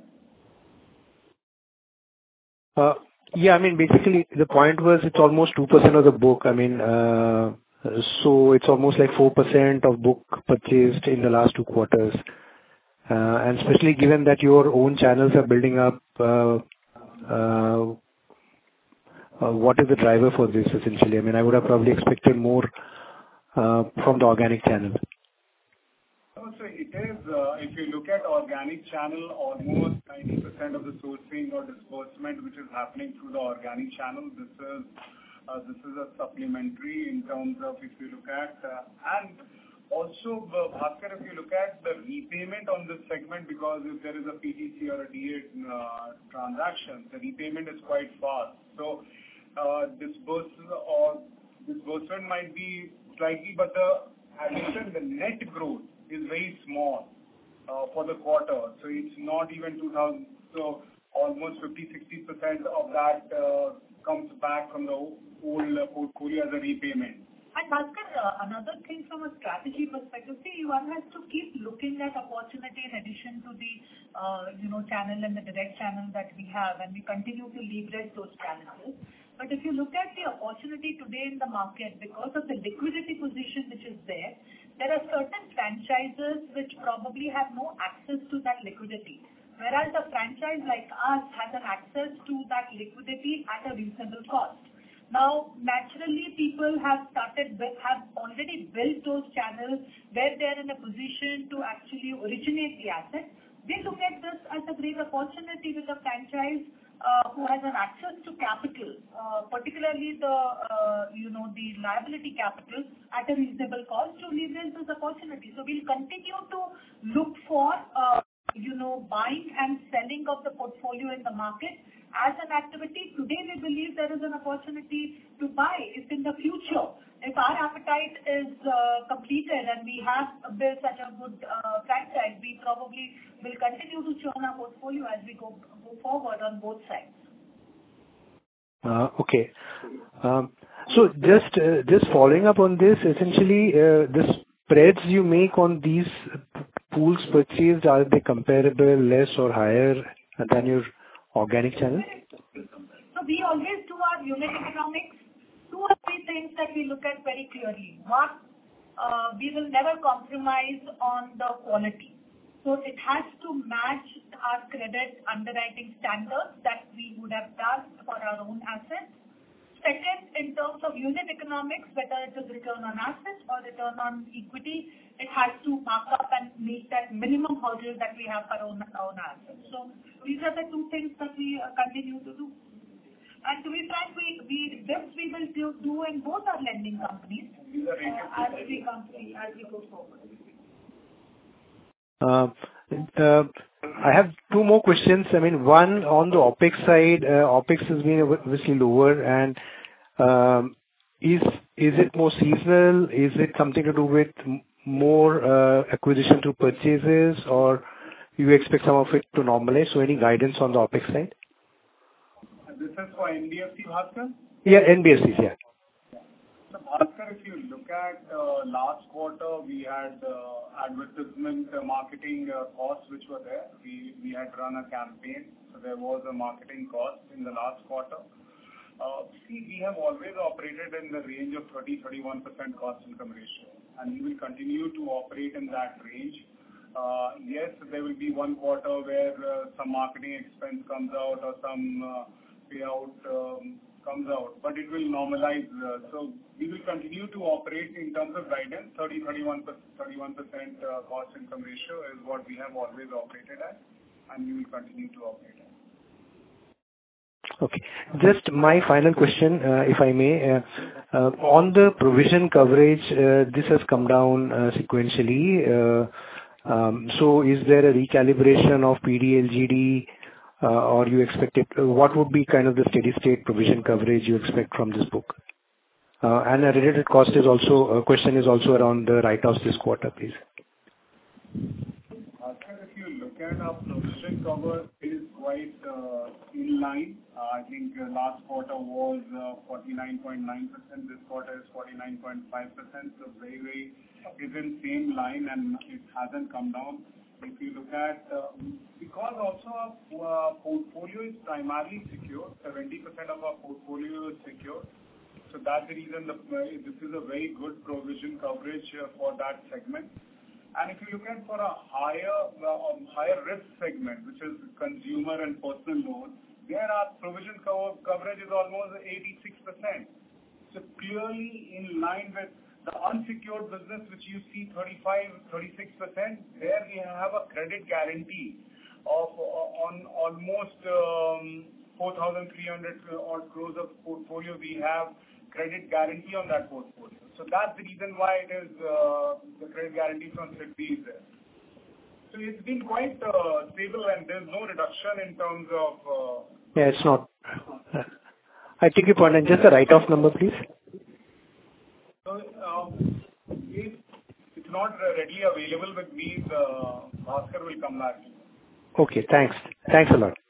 at. Yeah, I mean, basically the point was it's almost 2% of the book. I mean, so it's almost like 4% of book purchased in the last 2 quarters. And especially given that your own channels are building up, what is the driver for this essentially? I mean, I would have probably expected more from the organic channel. So it is, if you look at organic channel, almost 90% of the sourcing or disbursement which is happening through the organic channel. This is a supplementary in terms of if you look at, and also, Bhaskar, if you look at the repayment on this segment, because if there is a PTC or a DA transaction, the repayment is quite fast. So disbursement might be slightly, but the net growth is very small for the quarter. So it's not even 2,000. So almost 50-60% of that comes back from the whole portfolio as a repayment. And Bhaskar, another thing from a strategy perspective, see, one has to keep looking at opportunity in addition to the channel and the direct channel that we have, and we continue to leverage those channels. But if you look at the opportunity today in the market, because of the liquidity position which is there are certain franchises which probably have no access to that liquidity. Whereas a franchise like us has an access to that liquidity at a reasonable cost. Now, naturally, people have already built those channels where they are in a position to actually originate the asset. They look at this as a great opportunity with a franchise who has an access to capital, particularly the liability capital at a reasonable cost to leverage this opportunity. So we'll continue to look for buying and selling of the portfolio in the market as an activity. Today we believe there is an opportunity to buy. If in the future, if our appetite is completed and we have built such a good franchise, we probably will continue to churn our portfolio as we go forward on both sides. Okay. So just following up on this, essentially, the spreads you make on these pools purchased, are they comparable, less or higher than your organic channel? So we always do our unit economics. 2 or 3 things that we look at very clearly. One, we will never compromise on the quality. So it has to match our credit underwriting standards that we would have done for our own assets. Second, in terms of unit economics, whether it is return on assets or return on equity, it has to mark up and meet that minimum hurdle that we have for our own assets. So these are the 2 things that we continue to do. And to be frank, we will do in both our lending companies as we go forward. I have 2 more questions. I mean, one on the OpEx side. OpEx has been obviously lower, and is it more seasonal? Is it something to do with more acquisition through purchases, or you expect some of it to normalize? So any guidance on the OpEx side? This is for NBFC, Bhaskar? Yeah, NBFCs, yeah. So Bhaskar, if you look at last quarter, we had advertisement marketing costs which were there. We had run a campaign, so there was a marketing cost in the last quarter. We have always operated in the range of 30-31% cost income ratio, and we will continue to operate in that range. Yes, there will be one quarter where some marketing expense comes out or some payout comes out, but it will normalize. So we will continue to operate in terms of guidance. 31% cost income ratio is what we have always operated at, and we will continue to operate at. Okay. Just my final question, if I may. On the provision coverage, this has come down sequentially. So is there a recalibration of PD LGD, or you expect it? What would be kind of the steady state provision coverage you expect from this book? And a related question is also around the write-offs this quarter, please. If you look at our provision cover, it is quite in line. I think last quarter was 49.9%. This quarter is 49.5%. So very is in same line, and it hasn't come down. If you look at because also our portfolio is primarily secured, 70% of our portfolio is secured. So that's the reason this is a very good provision coverage for that segment. And if you look at for a higher risk segment, which is consumer and personal loans, there our provision coverage is almost 86%. So clearly in line with the unsecured business, which you see 36%, there we have a credit guarantee of on almost 4,300 odd crores of portfolio. We have credit guarantee on that portfolio. So that's the reason why it is the credit guarantee from SIDBI is there. So it's been quite stable, and there's no reduction in terms of. Yeah, it's not. I take your point. And just the write-off number, please. So it's not readily available with me. Bhaskar will come back. Okay, thanks. Thanks a lot.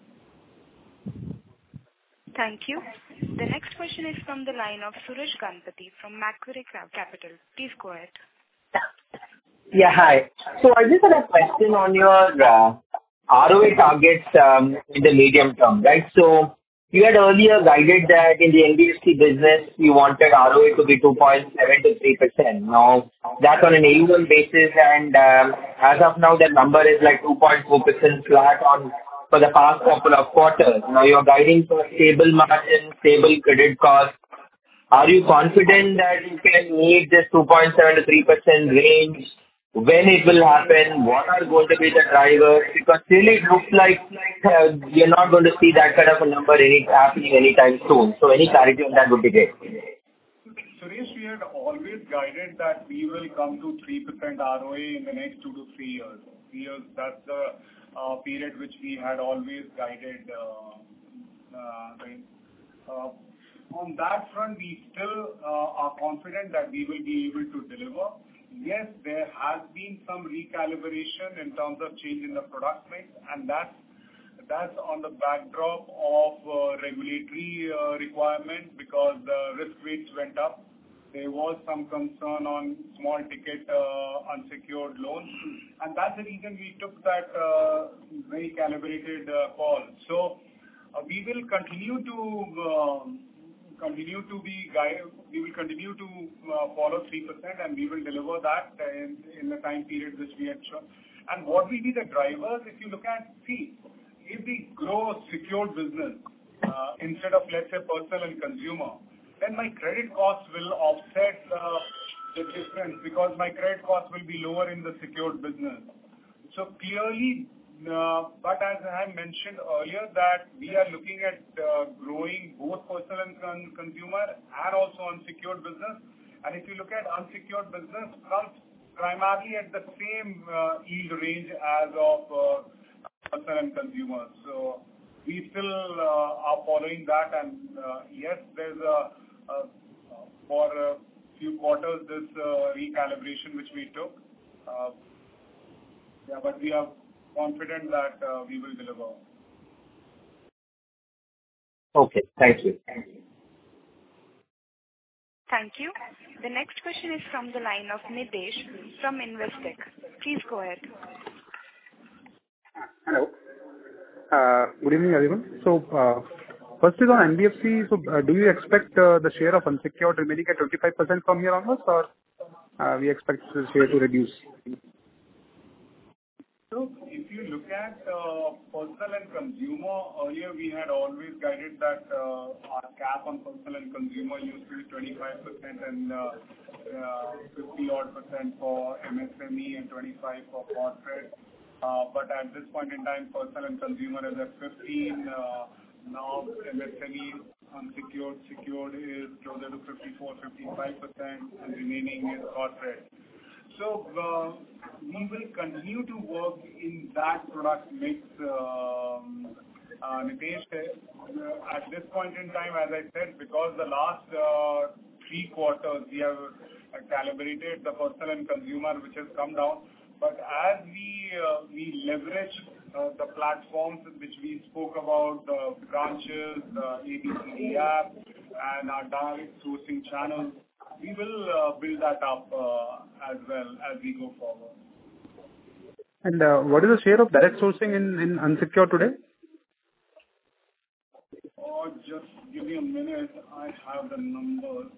Thank you. The next question is from the line of Suresh Ganapathy from Macquarie Capital. Please go ahead. Yeah, hi. So I just had a question on your ROA targets in the medium term, right? So you had earlier guided that in the NBFC business, you wanted ROA to be 2.7 to 3%. Now, that's on an AUM basis, and as of now, that number is like 2.4% flat for the past couple of quarters. Now, you're guiding for stable margin, stable credit cost. Are you confident that you can meet this 2.7 to 3% range? When it will happen? What are going to be the drivers? Because really it looks like you're not going to see that kind of a number happening anytime soon. So any clarity on that would be great. Suresh, we had always guided that we will come to 3% ROA in the next 2 to 3 years. 3 years, that's the period which we had always guided. On that front, we still are confident that we will be able to deliver. Yes, there has been some recalibration in terms of change in the product mix, and that's on the backdrop of regulatory requirement because the risk weights went up. There was some concern on small ticket unsecured loans, and that's the reason we took that very calibrated call. So we will continue to follow 3%, and we will deliver that in the time period which we had shown. And what will be the drivers? If you look at, if we grow secured business instead of, let's say, personal and consumer, then my credit costs will offset the difference because my credit costs will be lower in the secured business. So clearly, but as I mentioned earlier, that we are looking at growing both personal and consumer and also unsecured business. And if you look at unsecured business, comes primarily at the same yield range as of personal and consumer. So we still are following that, and yes, there's for a few quarters this recalibration which we took. But we are confident that we will deliver. Okay, thank you. Thank you. The next question is from the line of Nitesh from Investec. Please go ahead. Hello. Good evening, everyone. So, first is on NBFC. So, do you expect the share of unsecured remaining at 25% from here onwards, or we expect the share to reduce? So if you look at personal and consumer, earlier we had always guided that our cap on personal and consumer used to be 25% and 50-odd% for MSME and 25% for corporate. But at this point in time, personal and consumer is at 15%. Now MSME unsecured, secured is closer to 54-55%, and remaining is corporate. So we will continue to work in that product mix, Nitesh. At this point in time, as I said, because the last 3 quarters we have calibrated the personal and consumer, which has come down. But as we leverage the platforms which we spoke about, the branches, the ABCD app, and our direct sourcing channels, we will build that up as well as we go forward. And what is the share of direct sourcing in unsecured today? Oh, just give me a minute. I have the numbers.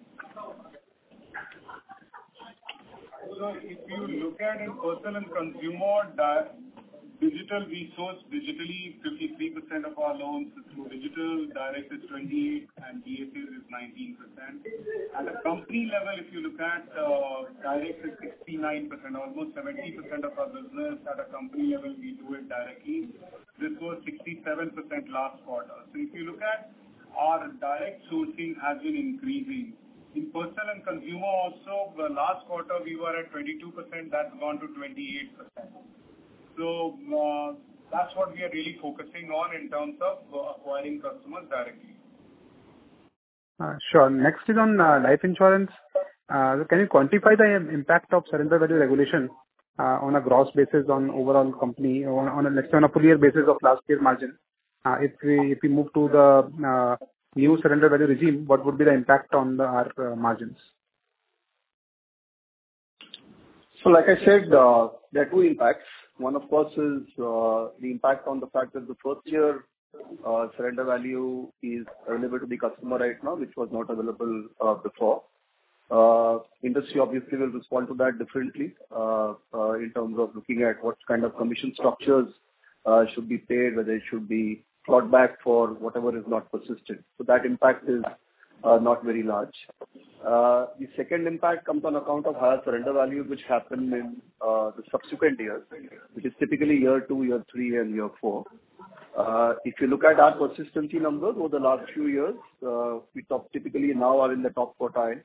So if you look at in personal and consumer, digital, we source digitally 53% of our loans through digital, direct is 28%, and DSAs is 19%. At a company level, if you look at direct is 69%, almost 70% of our business at a company level we do it directly. This was 67% last quarter. So if you look at our direct sourcing has been increasing. In personal and consumer also, the last quarter we were at 22%, that's gone to 28%. So that's what we are really focusing on in terms of acquiring customers directly. Sure. Next is on life insurance. Can you quantify the impact of surrender value regulation on a gross basis on overall company, on a full year basis of last year's margin? If we move to the new surrender value regime, what would be the impact on our margins? So like I said, there are 2 impacts. One, of course, is the impact on the fact that the first year surrender value is available to the customer right now, which was not available before. Industry obviously will respond to that differently in terms of looking at what kind of commission structures should be paid, whether it should be clawed back for whatever is not persistent. So that impact is not very large. The second impact comes on account of higher surrender values which happen in the subsequent years, which is typically year 2, year 3, and year 4. If you look at our persistency numbers over the last few years, we typically now are in the top quartile.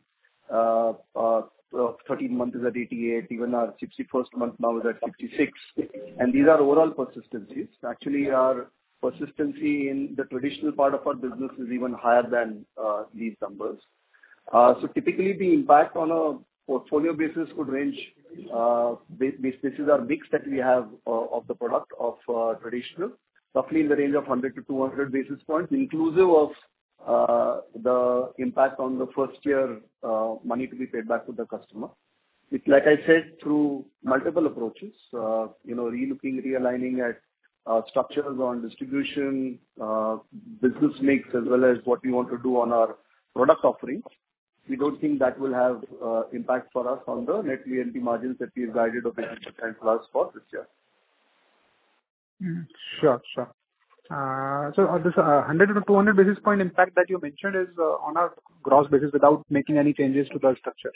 13th month is at 88, even our 61st month now is at 66. And these are overall persistencies. Actually, our persistency in the traditional part of our business is even higher than these numbers. So typically the impact on a portfolio basis could range, basis our mix that we have of the product of traditional, roughly in the range of 100 to 200 basis points, inclusive of the impact on the first year money to be paid back to the customer. It's like I said, through multiple approaches, relooking, realigning at structures on distribution, business mix, as well as what we want to do on our product offerings. We don't think that will have impact for us on the net VNB margins that we've guided of 80% plus for this year. Sure. So this 100 to 200 basis point impact that you mentioned is on a gross basis without making any changes to the structure.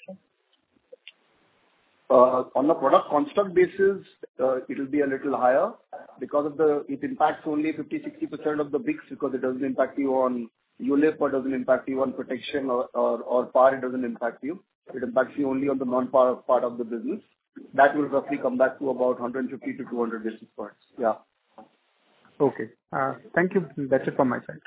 On the product construct basis, it will be a little higher because of it impacts only 50-60% of the mix, because it doesn't impact you on ULIP or doesn't impact you on protection or par, it doesn't impact you. It impacts you only on the non-par part of the business. That will roughly come back to about 150 to 200 basis points. Yeah. Okay. Thank you. That's it from my side.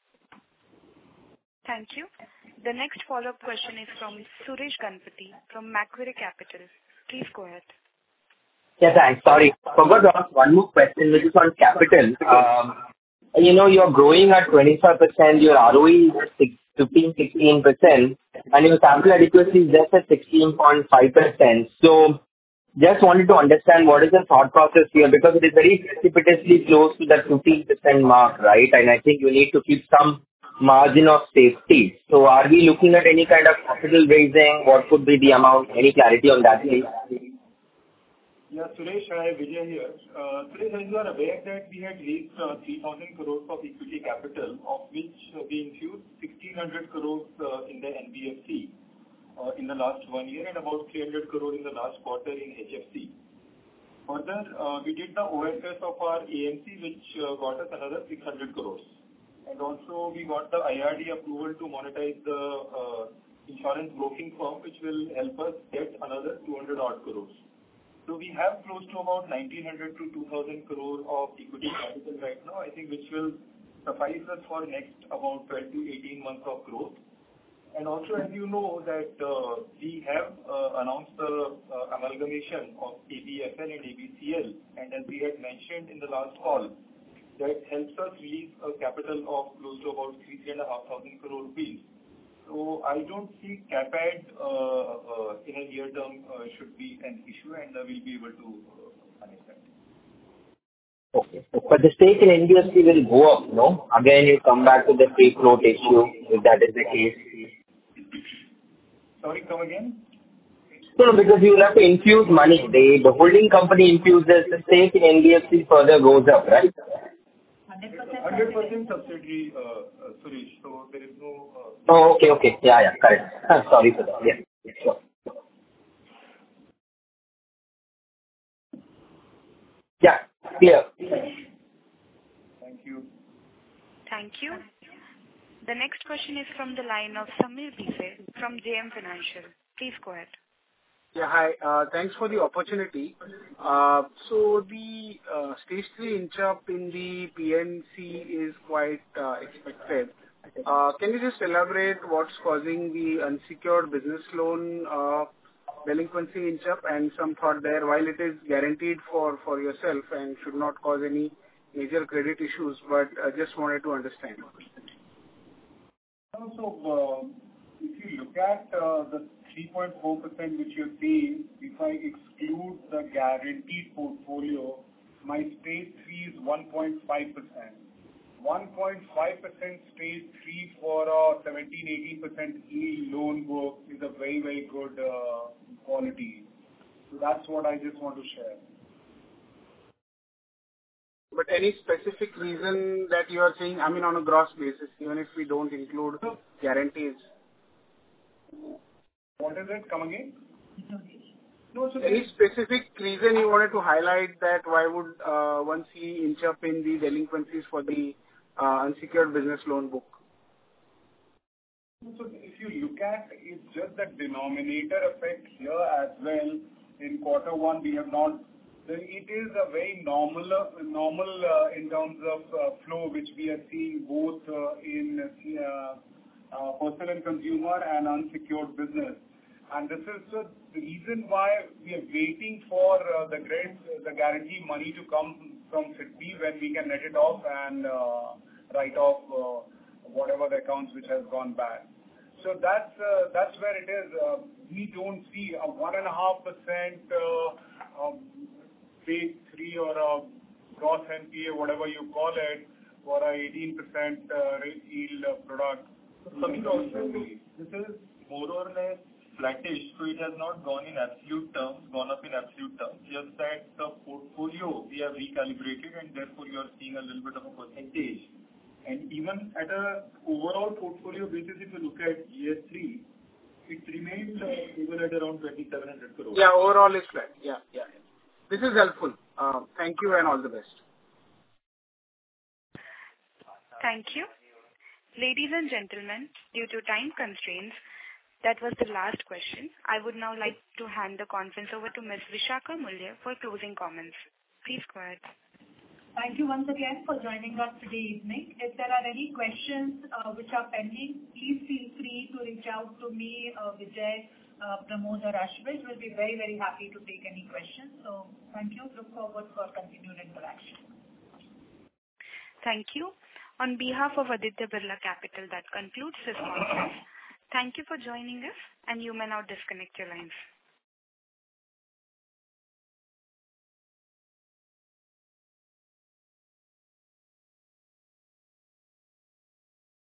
Thank you. The next follow-up question is from Suresh Ganapathy from Macquarie Capital. Please go ahead. Yeah, thanks. Sorry. Forgot to ask one more question, which is on capital. You're growing at 25%, your ROE is 15-16%, and your capital adequacy is just at 16.5%. So just wanted to understand what is the thought process here, because it is very precipitously close to that 15% mark, right? And I think you need to keep some margin of safety. So are we looking at any kind of capital raising? What could be the amount? Any clarity on that, please? Yeah, Suresh, hi, Vijay here. Suresh, as you are aware that we had raised 3,000 crores of equity capital, of which we infused 1,600 crores in the NBFC in the last 1 year and about 300 crores in the last quarter in HFC. Further, we did the OFS of our AMC, which got us another 600 crores. And also, we got the IRD approval to monetize the insurance broking firm, which will help us get another 200 odd crores. So we have close to about 1,900 to 2,000 crore of equity capital right now, I think, which will suffice us for next about 12 to 18 months of growth. And also, as you know, that we have announced the amalgamation of ABFL and ABCL, and as we had mentioned in the last call, that helps us release a capital of close to about 3,500 crore rupees. So I don't see CapEx in a near term should be an issue, and we'll be able to manage that. Okay. But the stake in NBFC will go up, no? Again, you come back to the free float issue, if that is the case. Sorry, come again? No, because you will have to infuse money. The holding company infuses, the stake in NBFC further goes up, right? 100% subsidiary, Suresh, so there is no... Oh, okay. Yeah, correct. Sorry for that. Yeah, sure. Yeah, clear. Thank you. Thank you. The next question is from the line of Samir Bise from JM Financial. Please go ahead. Yeah, hi. Thanks for the opportunity. So the stage 3 inch up in the PNC is quite expected. Can you just elaborate what's causing the unsecured business loan delinquency inch up, and some thought there, while it is guaranteed for yourself and should not cause any major credit issues, but I just wanted to understand. So, if you look at the 3.4% which you're seeing, if I exclude the guaranteed portfolio, my stage 3 is 1.5%. 1.5% stage 3 for a 17-18% yield loan book is a very, very good quality. So that's what I just want to share. But any specific reason that you are saying, I mean, on a gross basis, even if we don't include guarantees? What is it? Come again? No, so any specific reason you wanted to highlight that why would one see inch up in the delinquencies for the unsecured business loan book? So if you look at, it's just the denominator effect here as well. In quarter one, we have not. It is a very normal in terms of flow which we are seeing both in personal and consumer and unsecured business. And this is the reason why we are waiting for the guarantee money to come from SIDBI when we can net it off and write off whatever the accounts which has gone bad. So that's where it is. We don't see a 1.5% stage 3 or a gross NPA, whatever you call it, for a 18% yield product. This is more or less flattish, so it has not gone up in absolute terms. Just that the portfolio we have recalibrated, and therefore you are seeing a little bit of a percentage. And even at a overall portfolio basis, if you look at GS3, it remains even at around 2,700 crores. Yeah, overall is flat. Yeah. This is helpful. Thank you and all the best. Thank you. Ladies and gentlemen, due to time constraints, that was the last question. I would now like to hand the conference over to Ms. Vishakha Mulye for closing comments. Please go ahead. Thank you once again for joining us today evening. If there are any questions which are pending, please feel free to reach out to me, Vijay, Pramod or Ashwin. We'll be very, very happy to take any questions. So thank you. Look forward for continued interaction. Thank you. On behalf of Aditya Birla Capital, that concludes this conference. Thank you for joining us, and you may now disconnect your lines.